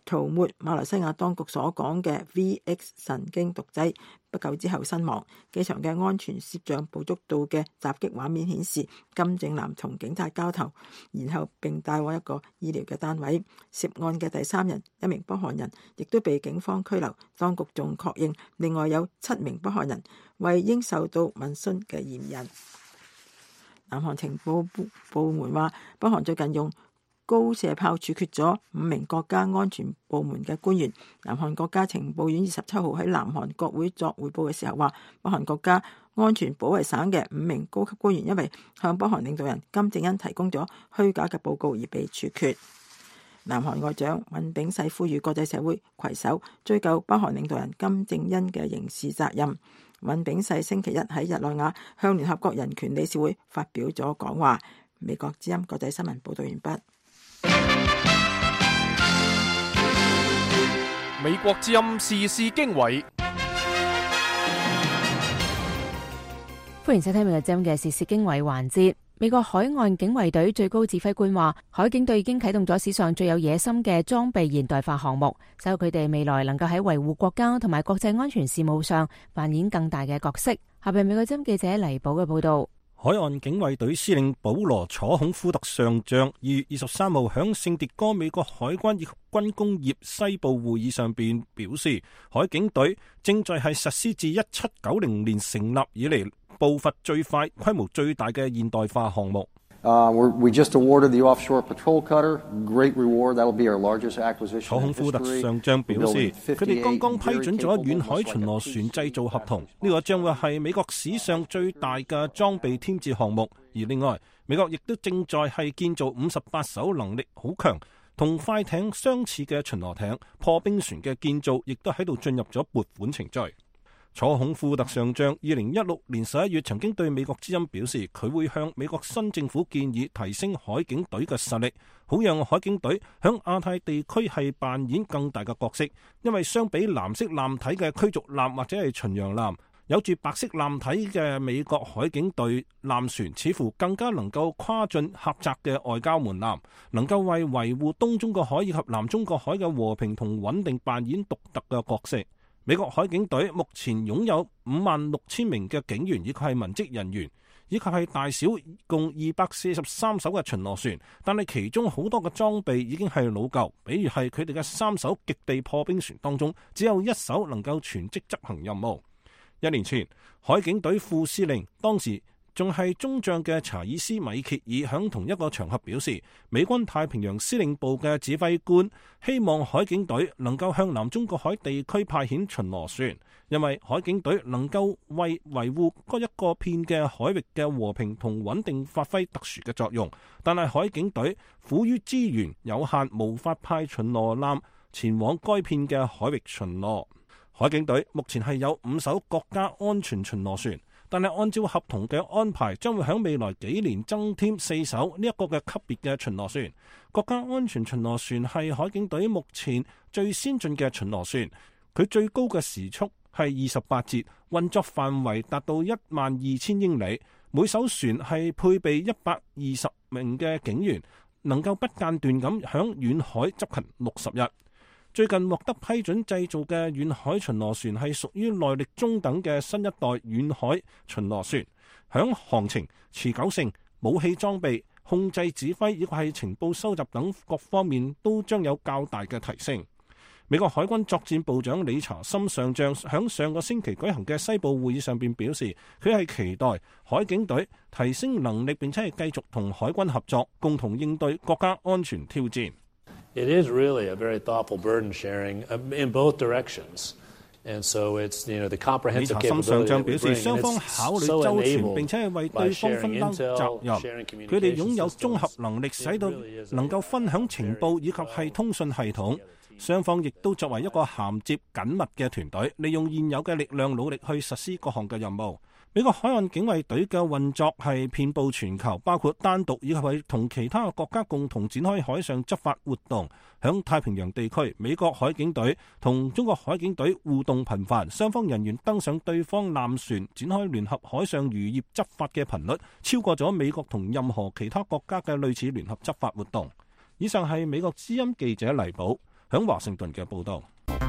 塗抹馬來西亞當局所講嘅 V X 神經毒劑，不久之後身亡。機場嘅安全攝像捕捉到嘅襲擊畫面顯示，金正男同警察交頭，然後並帶往一個醫療嘅單位。涉案嘅第三人，一名北韓人，亦都被警方拘留。當局仲確認另外有七名北韓人為應受到問詢嘅嫌疑。南韓情報部部門話，北韓最近用高射炮處決咗五名國家安全部門嘅官員。南韓國家情報院二十七號喺南韓國會作彙報嘅時候話，北韓國家安全保衛省嘅五名高級官員因為向北韓領導人金正恩提供咗虛假嘅報告而被處決。南韓外長尹炳世呼籲國際社會攜手追究北韓領導人金正恩嘅刑事責任。尹炳世星期一喺日內瓦向聯合國人權理事會發表咗講話。美國之音國際新聞報道完畢。 美國之音時事經緯， 歡迎收聽美國之音嘅時事經緯環節。美國海岸警衛隊最高指揮官話，海警隊已經啟動咗史上最有野心嘅裝備現代化項目，使到佢哋未來能夠喺維護國家同埋國際安全事務上扮演更大嘅角色。下邊美國之音記者黎寶嘅報道。 海岸警衛隊司令保羅楚孔夫特上將二月二十三號響聖迭戈美國海軍以及軍工業西部會議上邊表示，海警隊正在係實施自一七九零年成立以嚟步伐最快、規模最大嘅現代化項目。 Uh, we just awarded the offshore patrol cutter. Great reward. That will be our largest acquisition. 楚孔夫特上將表示，佢哋剛剛批准咗遠海巡邏船製造合同，呢個將會係美國史上最大嘅裝備添置項目。而另外，美國亦都正在係建造五十八艘能力好強、同快艇相似嘅巡邏艇，破冰船嘅建造亦都喺度進入咗撥款程序。楚孔夫特上將二零一六年十一月曾經對美國之音表示，佢會向美國新政府建議提升海警隊嘅實力，好讓海警隊響亞太地區係扮演更大嘅角色。因為相比藍色艦體嘅驅逐艦或者係巡洋艦，有住白色艦體嘅美國海警隊艦船似乎更加能夠跨進狹窄嘅外交門檻，能夠為維護東中國海以及南中國海嘅和平同穩定扮演獨特嘅角色。美國海警隊目前擁有五萬六千名嘅警員，以及係文職人員，以及係大小共二百四十三艘嘅巡邏船，但係其中好多嘅裝備已經係老舊，比如係佢哋嘅三艘極地破冰船當中，只有一艘能夠全職執行任務。一年前，海警隊副司令當時仲係中將嘅查爾斯米歇爾響同一個場合表示，美軍太平洋司令部嘅指揮官希望海警隊能夠向南中國海地區派遣巡邏船，因為海警隊能夠為維護嗰一個片嘅海域嘅和平同穩定發揮特殊嘅作用。但係海警隊苦於資源有限，無法派巡邏艦前往該片嘅海域巡邏。海警隊目前係有五艘國家安全巡邏船，但係按照合同嘅安排，將會喺未來幾年增添四艘呢一個嘅級別嘅巡邏船。國家安全巡邏船係海警隊目前最先進嘅巡邏船，佢最高嘅時速係二十八節，運作範圍達到一萬二千英里。每艘船係配備一百二十名嘅警員，能夠不間斷咁響遠海執勤六十日。最近獲得批准製造嘅遠海巡邏船係屬於耐力中等嘅新一代遠海巡邏船，響航程、持久性、武器裝備、控制指揮以及係情報收集等各方面都將有較大嘅提升。美國海軍作戰部長理查森上將響上個星期舉行嘅西部會議上邊表示，佢係期待海警隊提升能力，並且係繼續同海軍合作，共同應對國家安全挑戰。 It is really a very thoughtful burden sharing in both directions, and so it's you know the comprehensive capability. 理查森上將表示，雙方考慮周全，並且係為對方分擔責任。佢哋擁有綜合能力，使到能夠分享情報以及係通訊系統。雙方亦都作為一個銜接緊密嘅團隊，利用現有嘅力量努力去實施各項嘅任務。美國海岸警衛隊嘅運作係遍佈全球，包括單獨以及係同其他國家共同展開海上執法活動。響太平洋地區，美國海警隊同中國海警隊互動頻繁，雙方人員登上對方艦船展開聯合海上漁業執法嘅頻率，超過咗美國同任何其他國家嘅類似聯合執法活動。以上係美國之音記者黎寶響華盛頓嘅報道。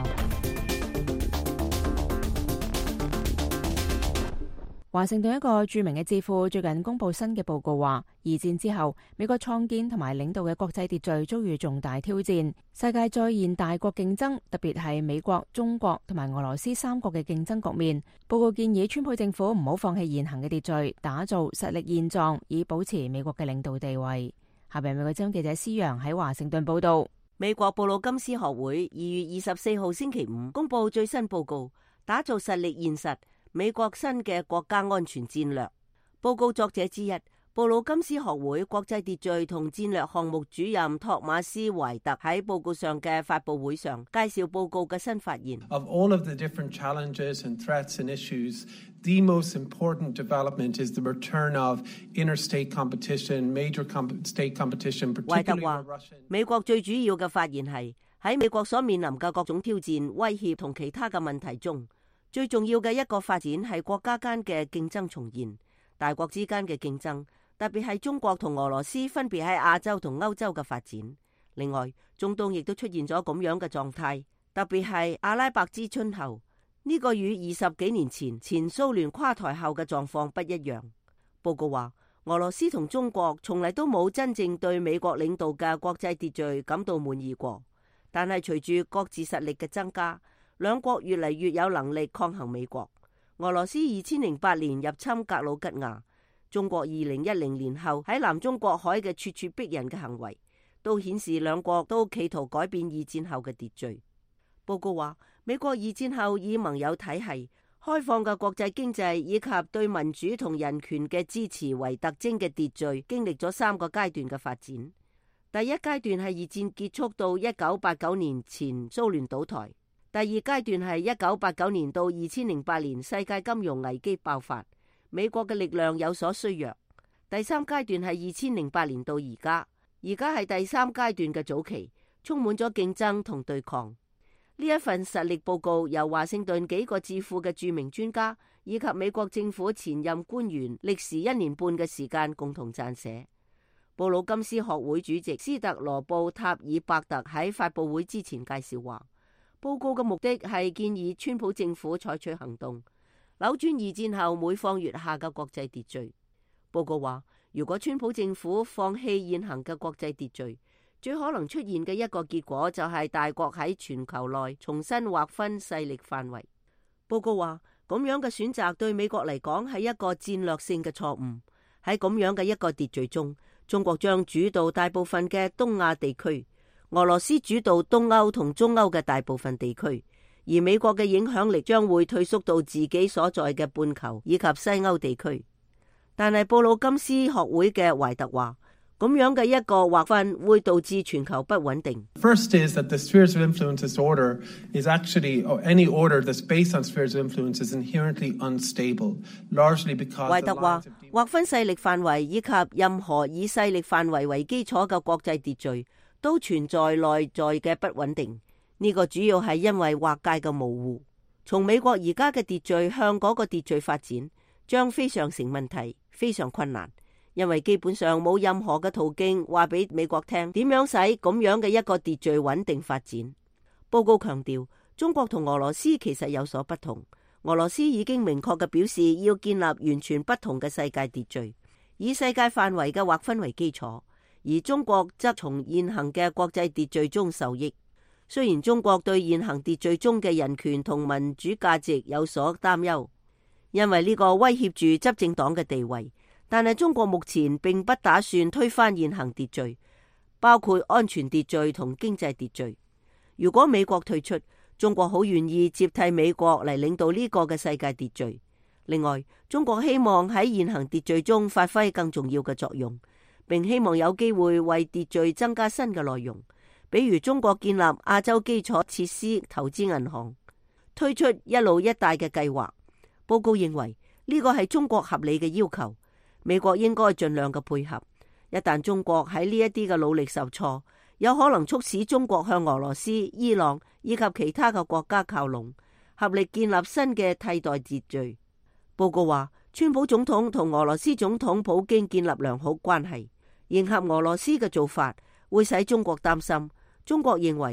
華盛頓一個著名嘅智庫最近公布新嘅報告話，二戰之後美國創建同埋領導嘅國際秩序遭遇重大挑戰，世界再現大國競爭，特別係美國、中國同埋俄羅斯三國嘅競爭局面。報告建議川普政府唔好放棄現行嘅秩序，打造實力現狀，以保持美國嘅領導地位。下邊美國之音記者施洋喺華盛頓報道。 美國布魯金斯學會二月二十四號星期五公布最新報告，打造實力現實，美國新嘅國家安全戰略。報告作者之一，布魯金斯學會國際秩序同戰略項目主任托馬斯懷特喺報告上嘅發佈會上介紹報告嘅新發現。 Of all of the different challenges and threats and issues, the most important development is the return of interstate competition, major state competition, particularly with Russia. 美國最主要嘅發現係喺美國所面臨嘅各種挑戰、威脅同其他嘅問題中，最重要嘅一個發展係國家間嘅競爭重現，大國之間嘅競爭，特別係中國同俄羅斯分別喺亞洲同歐洲嘅發展。另外，中東亦都出現咗咁樣嘅狀態，特別係阿拉伯之春後，呢個與二十幾年前前蘇聯垮台後嘅狀況不一樣。報告話，俄羅斯同中國從嚟都冇真正對美國領導嘅國際秩序感到滿意過，但係隨住各自實力嘅增加，兩國越嚟越有能力抗衡美國。俄羅斯二千零八年入侵格魯吉亞，中國二零一零年後喺南中國海嘅咄咄逼人嘅行為，都顯示兩國都企圖改變二戰後嘅秩序。報告話，美國二戰後以盟友體系、開放嘅國際經濟以及對民主同人權嘅支持為特徵嘅秩序，經歷咗三個階段嘅發展。第一階段係二戰結束到一九八九年前蘇聯倒台。第二階段係一九八九年到二千零八年世界金融危機爆發，美國嘅力量有所衰弱。第三階段係二千零八年到而家，而家係第三階段嘅早期，充滿咗競爭同對抗。呢一份實力報告由華盛頓幾個智庫嘅著名專家以及美國政府前任官員歷時一年半嘅時間共同撰寫。布魯金斯學會主席斯特羅布塔爾伯特喺發佈會之前介紹話，報告嘅目的係建議川普政府採取行動，扭轉二戰後每況愈下嘅國際秩序。報告話，如果川普政府放棄現行嘅國際秩序，最可能出現嘅一個結果就係大國喺全球內重新劃分勢力範圍。報告話，咁樣嘅選擇對美國嚟講係一個戰略性嘅錯誤。喺咁樣嘅一個秩序中，中國將主導大部分嘅東亞地區，俄羅斯主導東歐同中歐嘅大部分地區，而美國嘅影響力將會退縮到自己所在嘅半球以及西歐地區。但係布魯金斯學會嘅懷特話，咁樣嘅一個劃分會導致全球不穩定。 First is that the spheres of influence disorder is actually, or any order that's based on spheres of influence is inherently unstable, largely because 懷特話，劃分勢力範圍以及任何以勢力範圍為基礎嘅國際秩序都存在內在嘅不穩定。呢個主要係因為劃界嘅模糊。從美國而家嘅秩序向嗰個秩序發展，將非常成問題，非常困難。因為基本上冇任何嘅途徑話俾美國聽點樣使咁樣嘅一個秩序穩定發展。報告強調，中國同俄羅斯其實有所不同。俄羅斯已經明確嘅表示要建立完全不同嘅世界秩序，以世界範圍嘅劃分為基礎，而中國則從現行嘅國際秩序中受益。雖然中國對現行秩序中嘅人權同民主價值有所擔憂，因為呢個威脅住執政黨嘅地位。但係中國目前並不打算推翻現行秩序，包括安全秩序同經濟秩序。如果美國退出，中國好願意接替美國嚟領導呢個嘅世界秩序。另外，中國希望喺現行秩序中發揮更重要嘅作用，並希望有機會為秩序增加新嘅內容，比如中國建立亞洲基礎設施投資銀行，推出一路一帶嘅計劃。報告認為呢個係中國合理嘅要求。美國應該盡量嘅配合，一旦中國喺呢一啲嘅努力受挫，有可能促使中國向俄羅斯、伊朗以及其他嘅國家靠攏，合力建立新嘅替代秩序。報告話，川普總統同俄羅斯總統普京建立良好關係，迎合俄羅斯嘅做法會使中國擔心。中國認為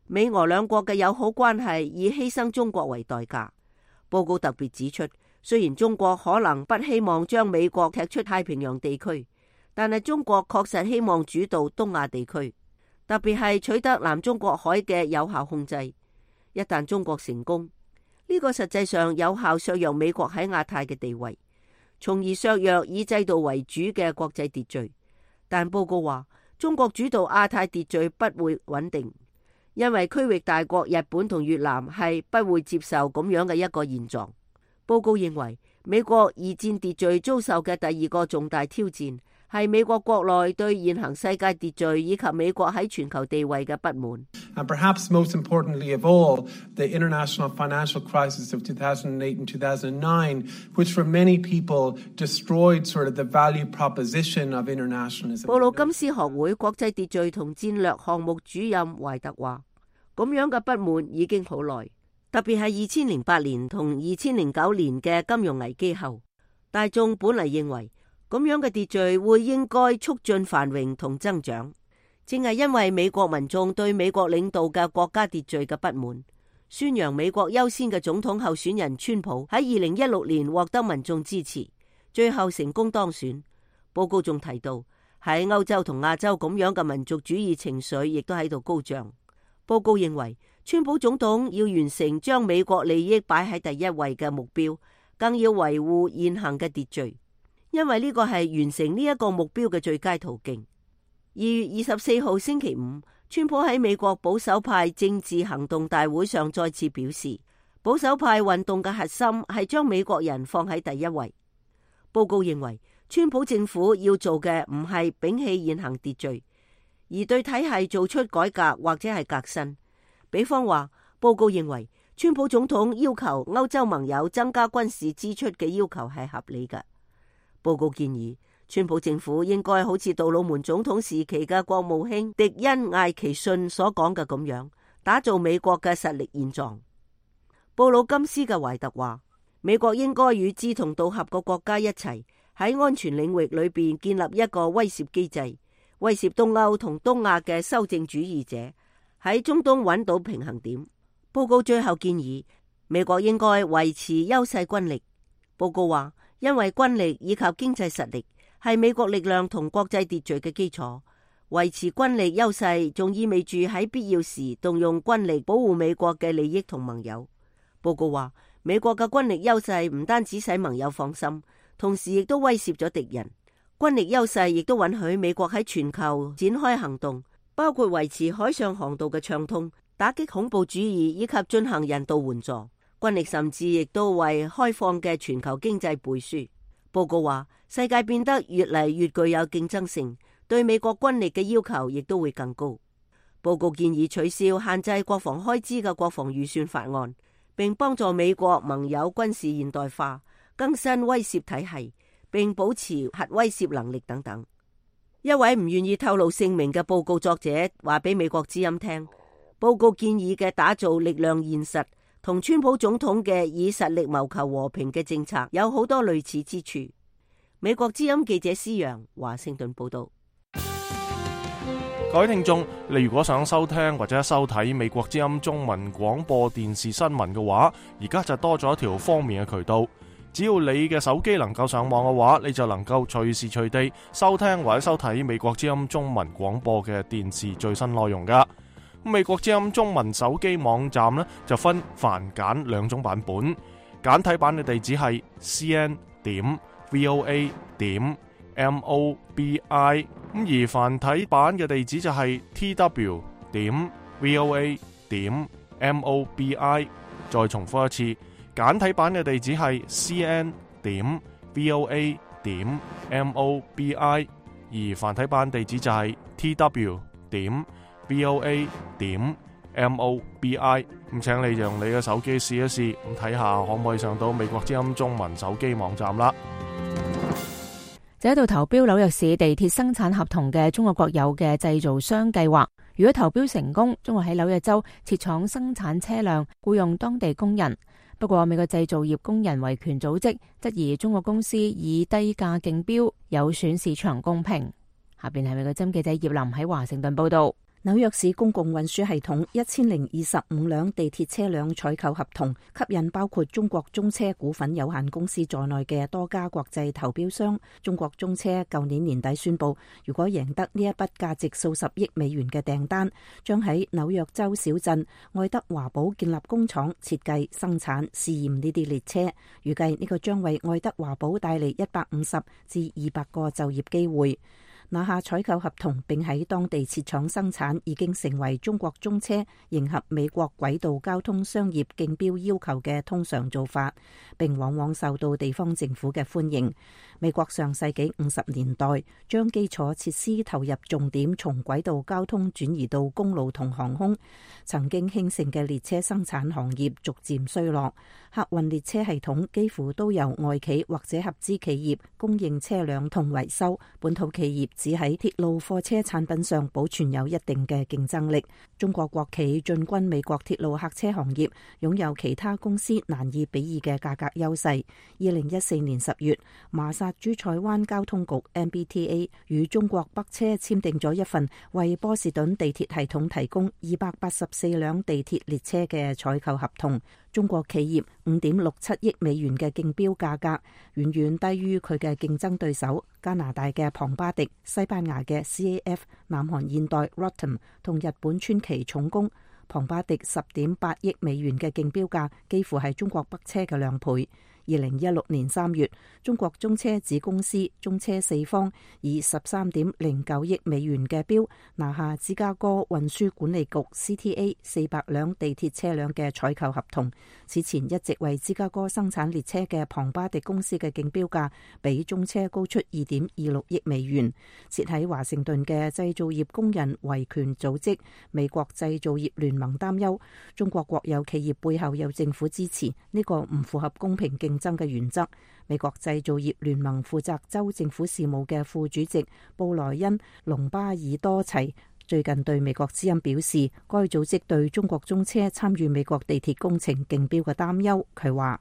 美俄兩國嘅友好關係以犧牲中國為代價。報告特別指出，雖然中國可能不希望將美國踢出太平洋地區，但係中國確實希望主導東亞地區，特別係取得南中國海嘅有效控制。一旦中國成功，呢個實際上有效削弱美國喺亞太嘅地位，從而削弱以制度為主嘅國際秩序。但報告話，中國主導亞太秩序不會穩定，因為區域大國日本同越南係不會接受咁樣嘅一個現狀。報告認為，美國二戰秩序遭受嘅第二個重大挑戰係美國國內對現行世界秩序以及美國喺全球地位嘅不滿。 And perhaps most importantly of all, the international financial crisis of two thousand eight and two thousand nine, which for many people destroyed sort of the value proposition of internationalism. 布魯金斯學會國際秩序同戰略項目主任懷特話，咁樣嘅不滿已經好耐，特別係二千零八年同二千零九年嘅金融危機後，大眾本嚟認為咁樣嘅秩序會應該促進繁榮同增長。正係因為美國民眾對美國領導嘅國家秩序嘅不滿，宣揚美國優先嘅總統候選人川普喺二零一六年獲得民眾支持，最後成功當選。報告仲提到，喺歐洲同亞洲咁樣嘅民族主義情緒亦都喺度高漲。報告認為，川普總統要完成將美國利益擺喺第一位嘅目標，更要維護現行嘅秩序，因為呢個係完成呢一個目標嘅最佳途徑。二月二十四號星期五，川普喺美國保守派政治行動大會上再次表示，保守派運動嘅核心係將美國人放喺第一位。報告認為，川普政府要做嘅唔係摒棄現行秩序，而對體系做出改革或者係革新。比方話，報告認為川普總統要求歐洲盟友增加軍事支出嘅要求係合理嘅。報告建議，川普政府應該好似杜魯門總統時期嘅國務卿迪恩艾奇遜所講嘅咁樣，打造美國嘅實力現狀。布魯金斯嘅懷特話，美國應該與志同道合嘅國家一齊喺安全領域裏邊建立一個威懾機制，威懾東歐同東亞嘅修正主義者，喺中東揾到平衡點。報告最後建議，美國應該維持優勢軍力。報告話，因為軍力以及經濟實力係美國力量同國際秩序嘅基礎，維持軍力優勢仲意味住喺必要時動用軍力保護美國嘅利益同盟友。報告話，美國嘅軍力優勢唔單止使盟友放心，同時亦都威懾咗敵人。軍力優勢亦都允許美國喺全球展開行動，包括維持海上航道嘅暢通、打擊恐怖主義以及進行人道援助。軍力甚至亦都為開放嘅全球經濟背書。報告話，世界變得越嚟越具有競爭性，對美國軍力嘅要求亦都會更高。報告建議取消限制國防開支嘅國防預算法案，並幫助美國盟友軍事現代化、更新威懾體系，並保持核威懾能力等等。一位唔願意透露姓名嘅報告作者話俾美國之音聽，報告建議嘅打造力量現實同川普總統嘅以實力謀求和平嘅政策有好多類似之處。美國之音記者施洋華盛頓報道。 各位聽眾，你如果想收聽或者收睇美國之音中文廣播電視新聞嘅話，而家就多咗一條方便嘅渠道。只要你嘅手機能夠上網嘅話，你就能夠隨時隨地收聽或者收睇美國之音中文廣播嘅電視最新內容噶。美國之音中文手機網站呢，就分繁簡兩種版本，簡體版嘅地址係 c n 點 v o a 點 m o b i， 咁而繁體版嘅地址就係 t w 點 v o a 點 m o b i。再重複一次，簡體版嘅地址係 c n 點 v o a 點 m o b i， 而繁體版地址就係 t w 點v o a 點 m o b i。 咁請你用你嘅手機試一試，咁睇下可唔可以上到美國之音中文手機網站啦。 就喺度投標紐約市地鐵生產合同嘅中國國有嘅製造商計劃，如果投標成功，將會喺紐約州設廠生產車輛，僱用當地工人。不過美國製造業工人維權組織質疑中國公司以低價競標，有損市場公平。下邊係美國之音記者葉林喺華盛頓報道。 紐約市公共運輸系統一千零二十五輛地鐵車輛採購合同，吸引包括中國中車股份有限公司在內嘅多家國際投標商。中國中車舊年年底宣布，如果贏得呢一筆價值數十億美元嘅訂單，將喺紐約州小鎮愛德華堡建立工廠，設計、生產、試驗呢啲列車。預計呢個將為愛德華堡帶嚟一百五十至二百個就業機會。拿下採購合同並喺當地設廠生產，已經成為中國中車迎合美國軌道交通商業競標要求嘅通常做法，並往往受到地方政府嘅歡迎。美國上世紀五十年代將基礎設施投入重點從軌道交通轉移到公路同航空，曾經興盛嘅列車生產行業逐漸衰落，客運列車系統幾乎都由外企或者合資企業供應車輛同維修，本土企業只喺鐵路貨車產品上保存有一定嘅競爭力。中國國企進軍美國鐵路客車行業，擁有其他公司難以比擬嘅價格優勢。二零一四年十月，麻薩諸塞灣交通局 M B T A 與中國北車簽訂咗一份為波士頓地鐵系統提供二百八十四輛地鐵列車嘅採購合同。中國企業五點六七億美元嘅競標價格，遠遠低於佢嘅競爭對手加拿大嘅龐巴迪、西班牙嘅 C A F、南韓現代 Rotem 同日本川崎重工。龐巴迪十點八億美元嘅競標價，幾乎係中國北車嘅兩倍。二零一六年三月，中國中車子公司中車四方以十三點零九億美元嘅標拿下芝加哥運輸管理局 C T A 四百輛地鐵車輛嘅採購合同。此前一直為芝加哥生產列車嘅龐巴迪公司嘅競標價比中車高出二點二六億美元。設喺華盛頓嘅製造業工人維權組織美國製造業聯盟擔憂，中國國有企業背後有政府支持，呢個唔符合公平競爭嘅原則。美國製造業聯盟負責州政府事務嘅副主席布萊恩·隆巴爾多齊最近對美國之音表示，該組織對中國中車參與美國地鐵工程競標嘅擔憂。佢話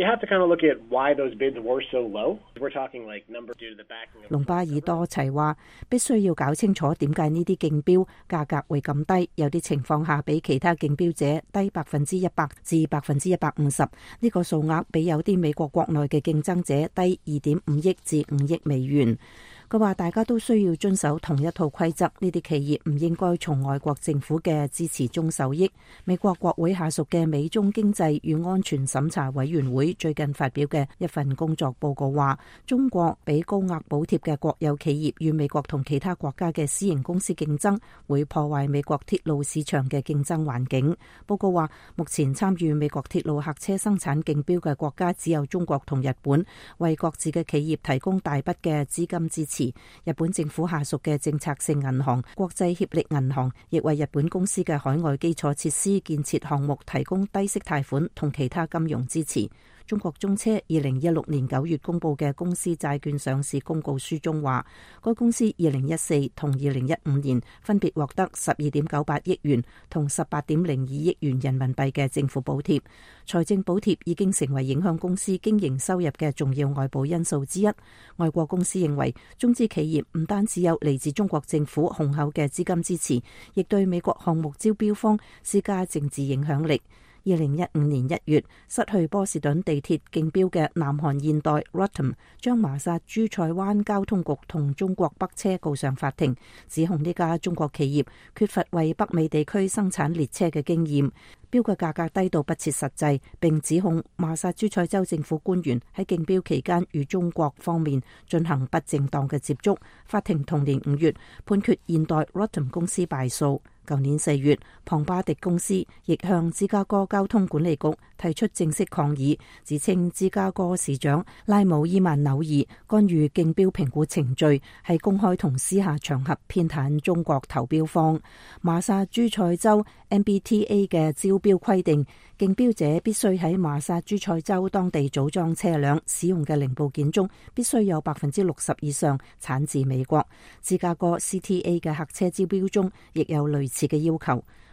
隆巴爾多齊話，必須要搞清楚點解呢啲競標價格會咁低，有啲情況下比其他競標者低百分之一百至百分之一百五十，呢個數額比有啲美國國內嘅競爭者低二點五億至五億美元。佢話大家都需要遵守同一套規則，呢啲企業唔應該從外國政府嘅支持中受益。美國國會下屬嘅美中經濟與安全審查委員會最近發表嘅一份工作報告話，中國俾高額補貼嘅國有企業與美國同其他國家嘅私營公司競爭，會破壞美國鐵路市場嘅競爭環境。報告話，目前參與美國鐵路客車生產競標嘅國家只有中國同日本，為各自嘅企業提供大筆嘅資金支持。日本政府下屬嘅政策性銀行國際協力銀行亦為日本公司嘅海外基礎設施建設項目提供低息貸款同其他金融支持。中國中車二零一六年九月公布嘅公司債券上市公告書中話，該公司二零一四同二零一五年分別獲得十二點九八億元同十八點零二億元人民幣嘅政府補貼。財政補貼已經成為影響公司經營收入嘅重要外部因素之一。外國公司認為，中資企業唔單止有嚟自中國政府雄厚嘅資金支持，亦對美國項目招標方施加政治影響力。二零一五年一月，失去波士頓地鐵競標嘅南韓現代 Rotem 將麻薩諸塞灣交通局同中國北車告上法庭，指控呢家中國企業缺乏為北美地區生產列車嘅經驗，標嘅價格低到不切實際，並指控麻薩諸塞州政府官員喺競標期間與中國方面進行不正當嘅接觸。法庭同年五月判決現代 Rotem 公司敗訴。舊年四月，龐巴迪公司亦向芝加哥交通管理局提出正式抗議，指稱芝加哥市長拉姆伊曼紐爾干預競標評估程序，喺公開同私下場合偏袒中國投標方。麻薩諸塞州 M B T A 嘅招標規定，競標者必須喺麻薩諸塞州當地組裝車輛使用嘅零部件中，必須有百分之六十以上產自美國。芝加哥 C T A 嘅客車招標中亦有類似嘅要求。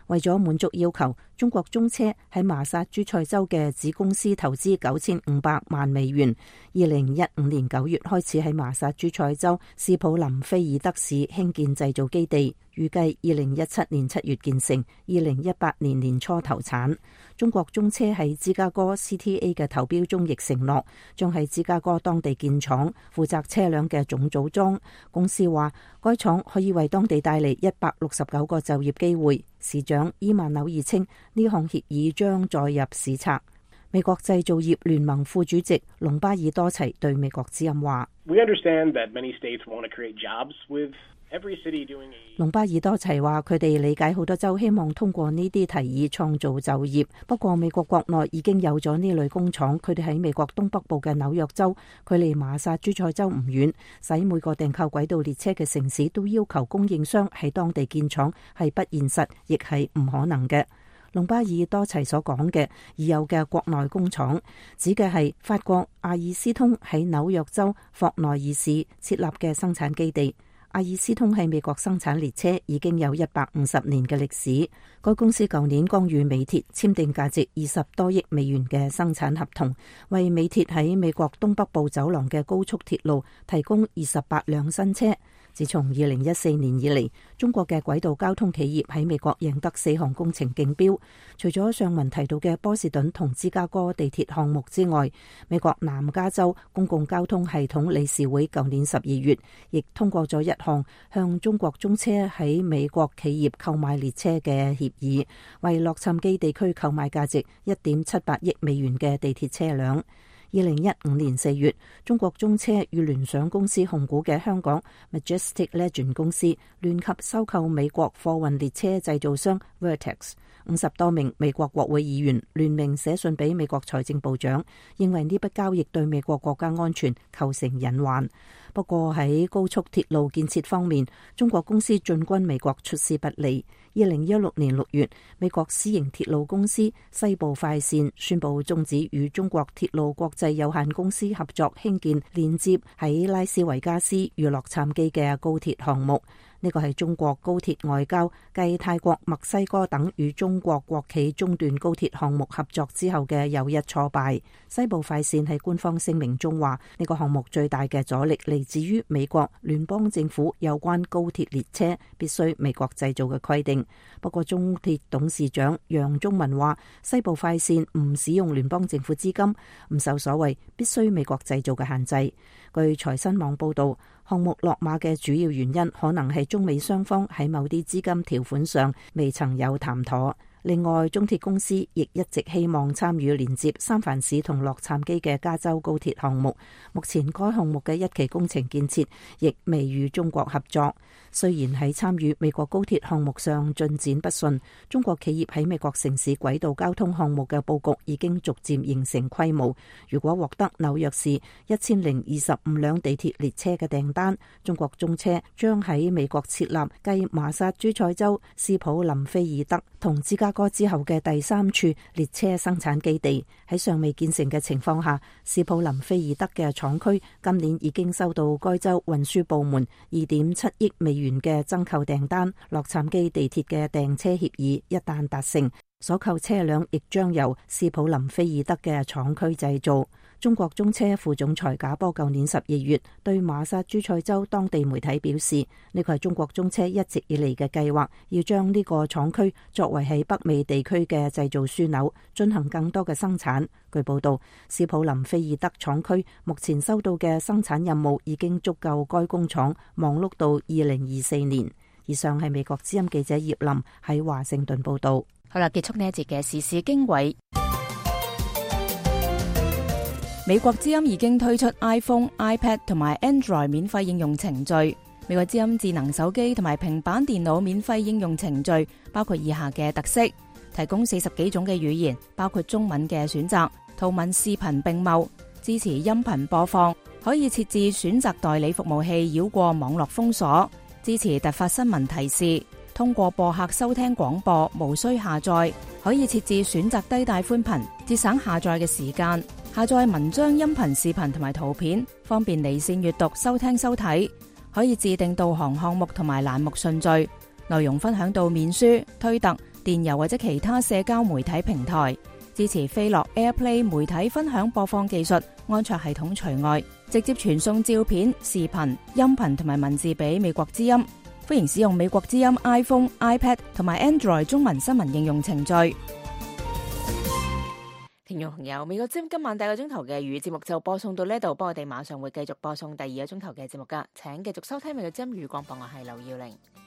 為咗滿足要求，中國中車喺麻薩諸塞州嘅子公司投資九千五百萬美元，二零一五年九月開始喺麻薩諸塞州斯普林菲爾德市興建製造基地，預計二零一七年七月建成，二零一八年年初投產。中國中車喺芝加哥 C T A 嘅投標中亦承諾，將喺芝加哥當地建廠，負責車輛嘅總組裝。公司話，該廠可以為當地帶嚟一百六十九個就業機會。市長伊曼紐爾稱，呢項協議將載入史冊。美國製造業聯盟副主席隆巴爾多齊對美國之音話：隆巴爾多齊話，佢哋理解好多州希望通過呢啲提議創造就業，不過美國國內已經有咗呢類工廠，佢哋喺美國東北部嘅紐約州，距離馬薩諸塞州唔遠，使每個訂購軌道列車嘅城市都要求供應商喺當地建廠係不現實，亦係唔可能嘅。隆巴爾多齊所講嘅已有嘅國內工廠，指嘅係法國阿爾斯通喺紐約州霍內爾市設立嘅生產基地。阿爾斯通喺美國生產列車已經有一百五十年嘅歷史。該公司舊年剛與美鐵簽訂價值二十多億美元嘅生產合同，為美鐵喺美國東北部走廊嘅高速鐵路提供二十八輛新車。自從二零一四年以嚟，中國嘅軌道交通企業喺美國贏得四項工程競標，除咗上文提到嘅波士頓同芝加哥地鐵項目之外，美國南加州公共交通系統理事會舊年十二月亦通過咗一項向中國中車喺美國企業購買列車嘅協議，為洛杉磯地區購買價值一點七八億美元嘅地鐵車輛。二零一五年四月，中國中車與聯想公司控股嘅香港 Majestic Legend 公司聯合收購美國貨運列車製造商 Vertex。五十多名美國國會議員聯名寫信俾美國財政部長，認為呢筆交易對美國國家安全構成隱患。不過喺高速鐵路建設方面，中國公司進軍美國出師不利。二零一六年六月，美國私營鐵路公司西部快線宣布終止與中國鐵路國際有限公司合作興建連接喺拉斯維加斯與洛杉磯嘅高鐵項目。呢個係中國高鐵外交繼泰國、墨西哥等與中國國企中段高鐵項目合作之後嘅又一挫敗。西部快線喺官方聲明中話，呢個項目最大嘅阻力嚟自於美國聯邦政府有關高鐵列車必須美國製造嘅規定。不過中鐵董事長楊忠文話，西部快線唔使用聯邦政府資金，唔受所謂必須美國製造嘅限制。據財新網報道，項目落馬嘅主要原因可能係中美雙方喺某啲資金條款上未曾有談妥。另外，中鐵公司亦一直希望參與連接三藩市同洛杉磯嘅加州高鐵項目。目前該項目嘅一期工程建設亦未與中國合作。雖然喺參與美國高鐵項目上進展不順，中國企業喺美國城市軌道交通項目嘅佈局已經逐漸形成規模。如果獲得紐約市一千零二十五輛地鐵列車嘅訂單，中國中車將喺美國設立繼麻薩諸塞州斯普林菲爾德同芝加哥之後嘅第三處列車生產基地。喺尚未建成嘅情況下，斯普林菲爾德嘅廠區今年已經收到該州運輸部門二點七億美元嘅增購訂單。洛杉磯地鐵嘅訂車協議一旦達成，所購車輛亦將由斯普林菲爾德嘅廠區製造。中國中車副總裁賈波舊年十二月對馬薩諸塞州當地媒體表示，呢個係中國中車一直以嚟嘅計劃，要將呢個廠區作為喺北美地區嘅製造樞紐，進行更多嘅生產。據報道，斯普林菲爾德廠區目前收到嘅生產任務已經足夠該工廠忙碌到二零二四年。以上係美國之音記者葉林喺華盛頓報道。 好啦，結束呢一節嘅時事經緯。美國之音已經推出 iPhone、iPad 同埋 Android 免費應用程序。美國之音智能手機同埋平板電腦免費應用程序包括以下嘅特色：提供四十幾種嘅語言，包括中文嘅選擇，圖文視頻並茂，支持音頻播放，可以設置選擇代理服務器繞過網絡封鎖，支持突發新聞提示，通過播客收聽廣播，無需下載，可以設置選擇低帶寬頻，節省下載嘅時間。下載文章、音頻、視頻同埋圖片，方便離線閱讀、收聽收睇。可以自定導航項目同埋欄目順序，內容分享到面書、推特、 電郵或者其他社交媒體平台。支持飛樂 AirPlay 媒體分享播放技術，安卓系統除外，直接傳送照片、視頻、音頻同埋文字俾美國之音。歡迎使用美國之音 iPhone、iPad 同埋 Android 中文新聞應用程序。聽眾朋友，美國之音今晚第二個鐘頭嘅粵語節目就播送到呢度，不過我哋馬上會繼續播送第二個鐘頭嘅節目噶，請繼續收聽美國之音粵語廣播，我係劉耀玲。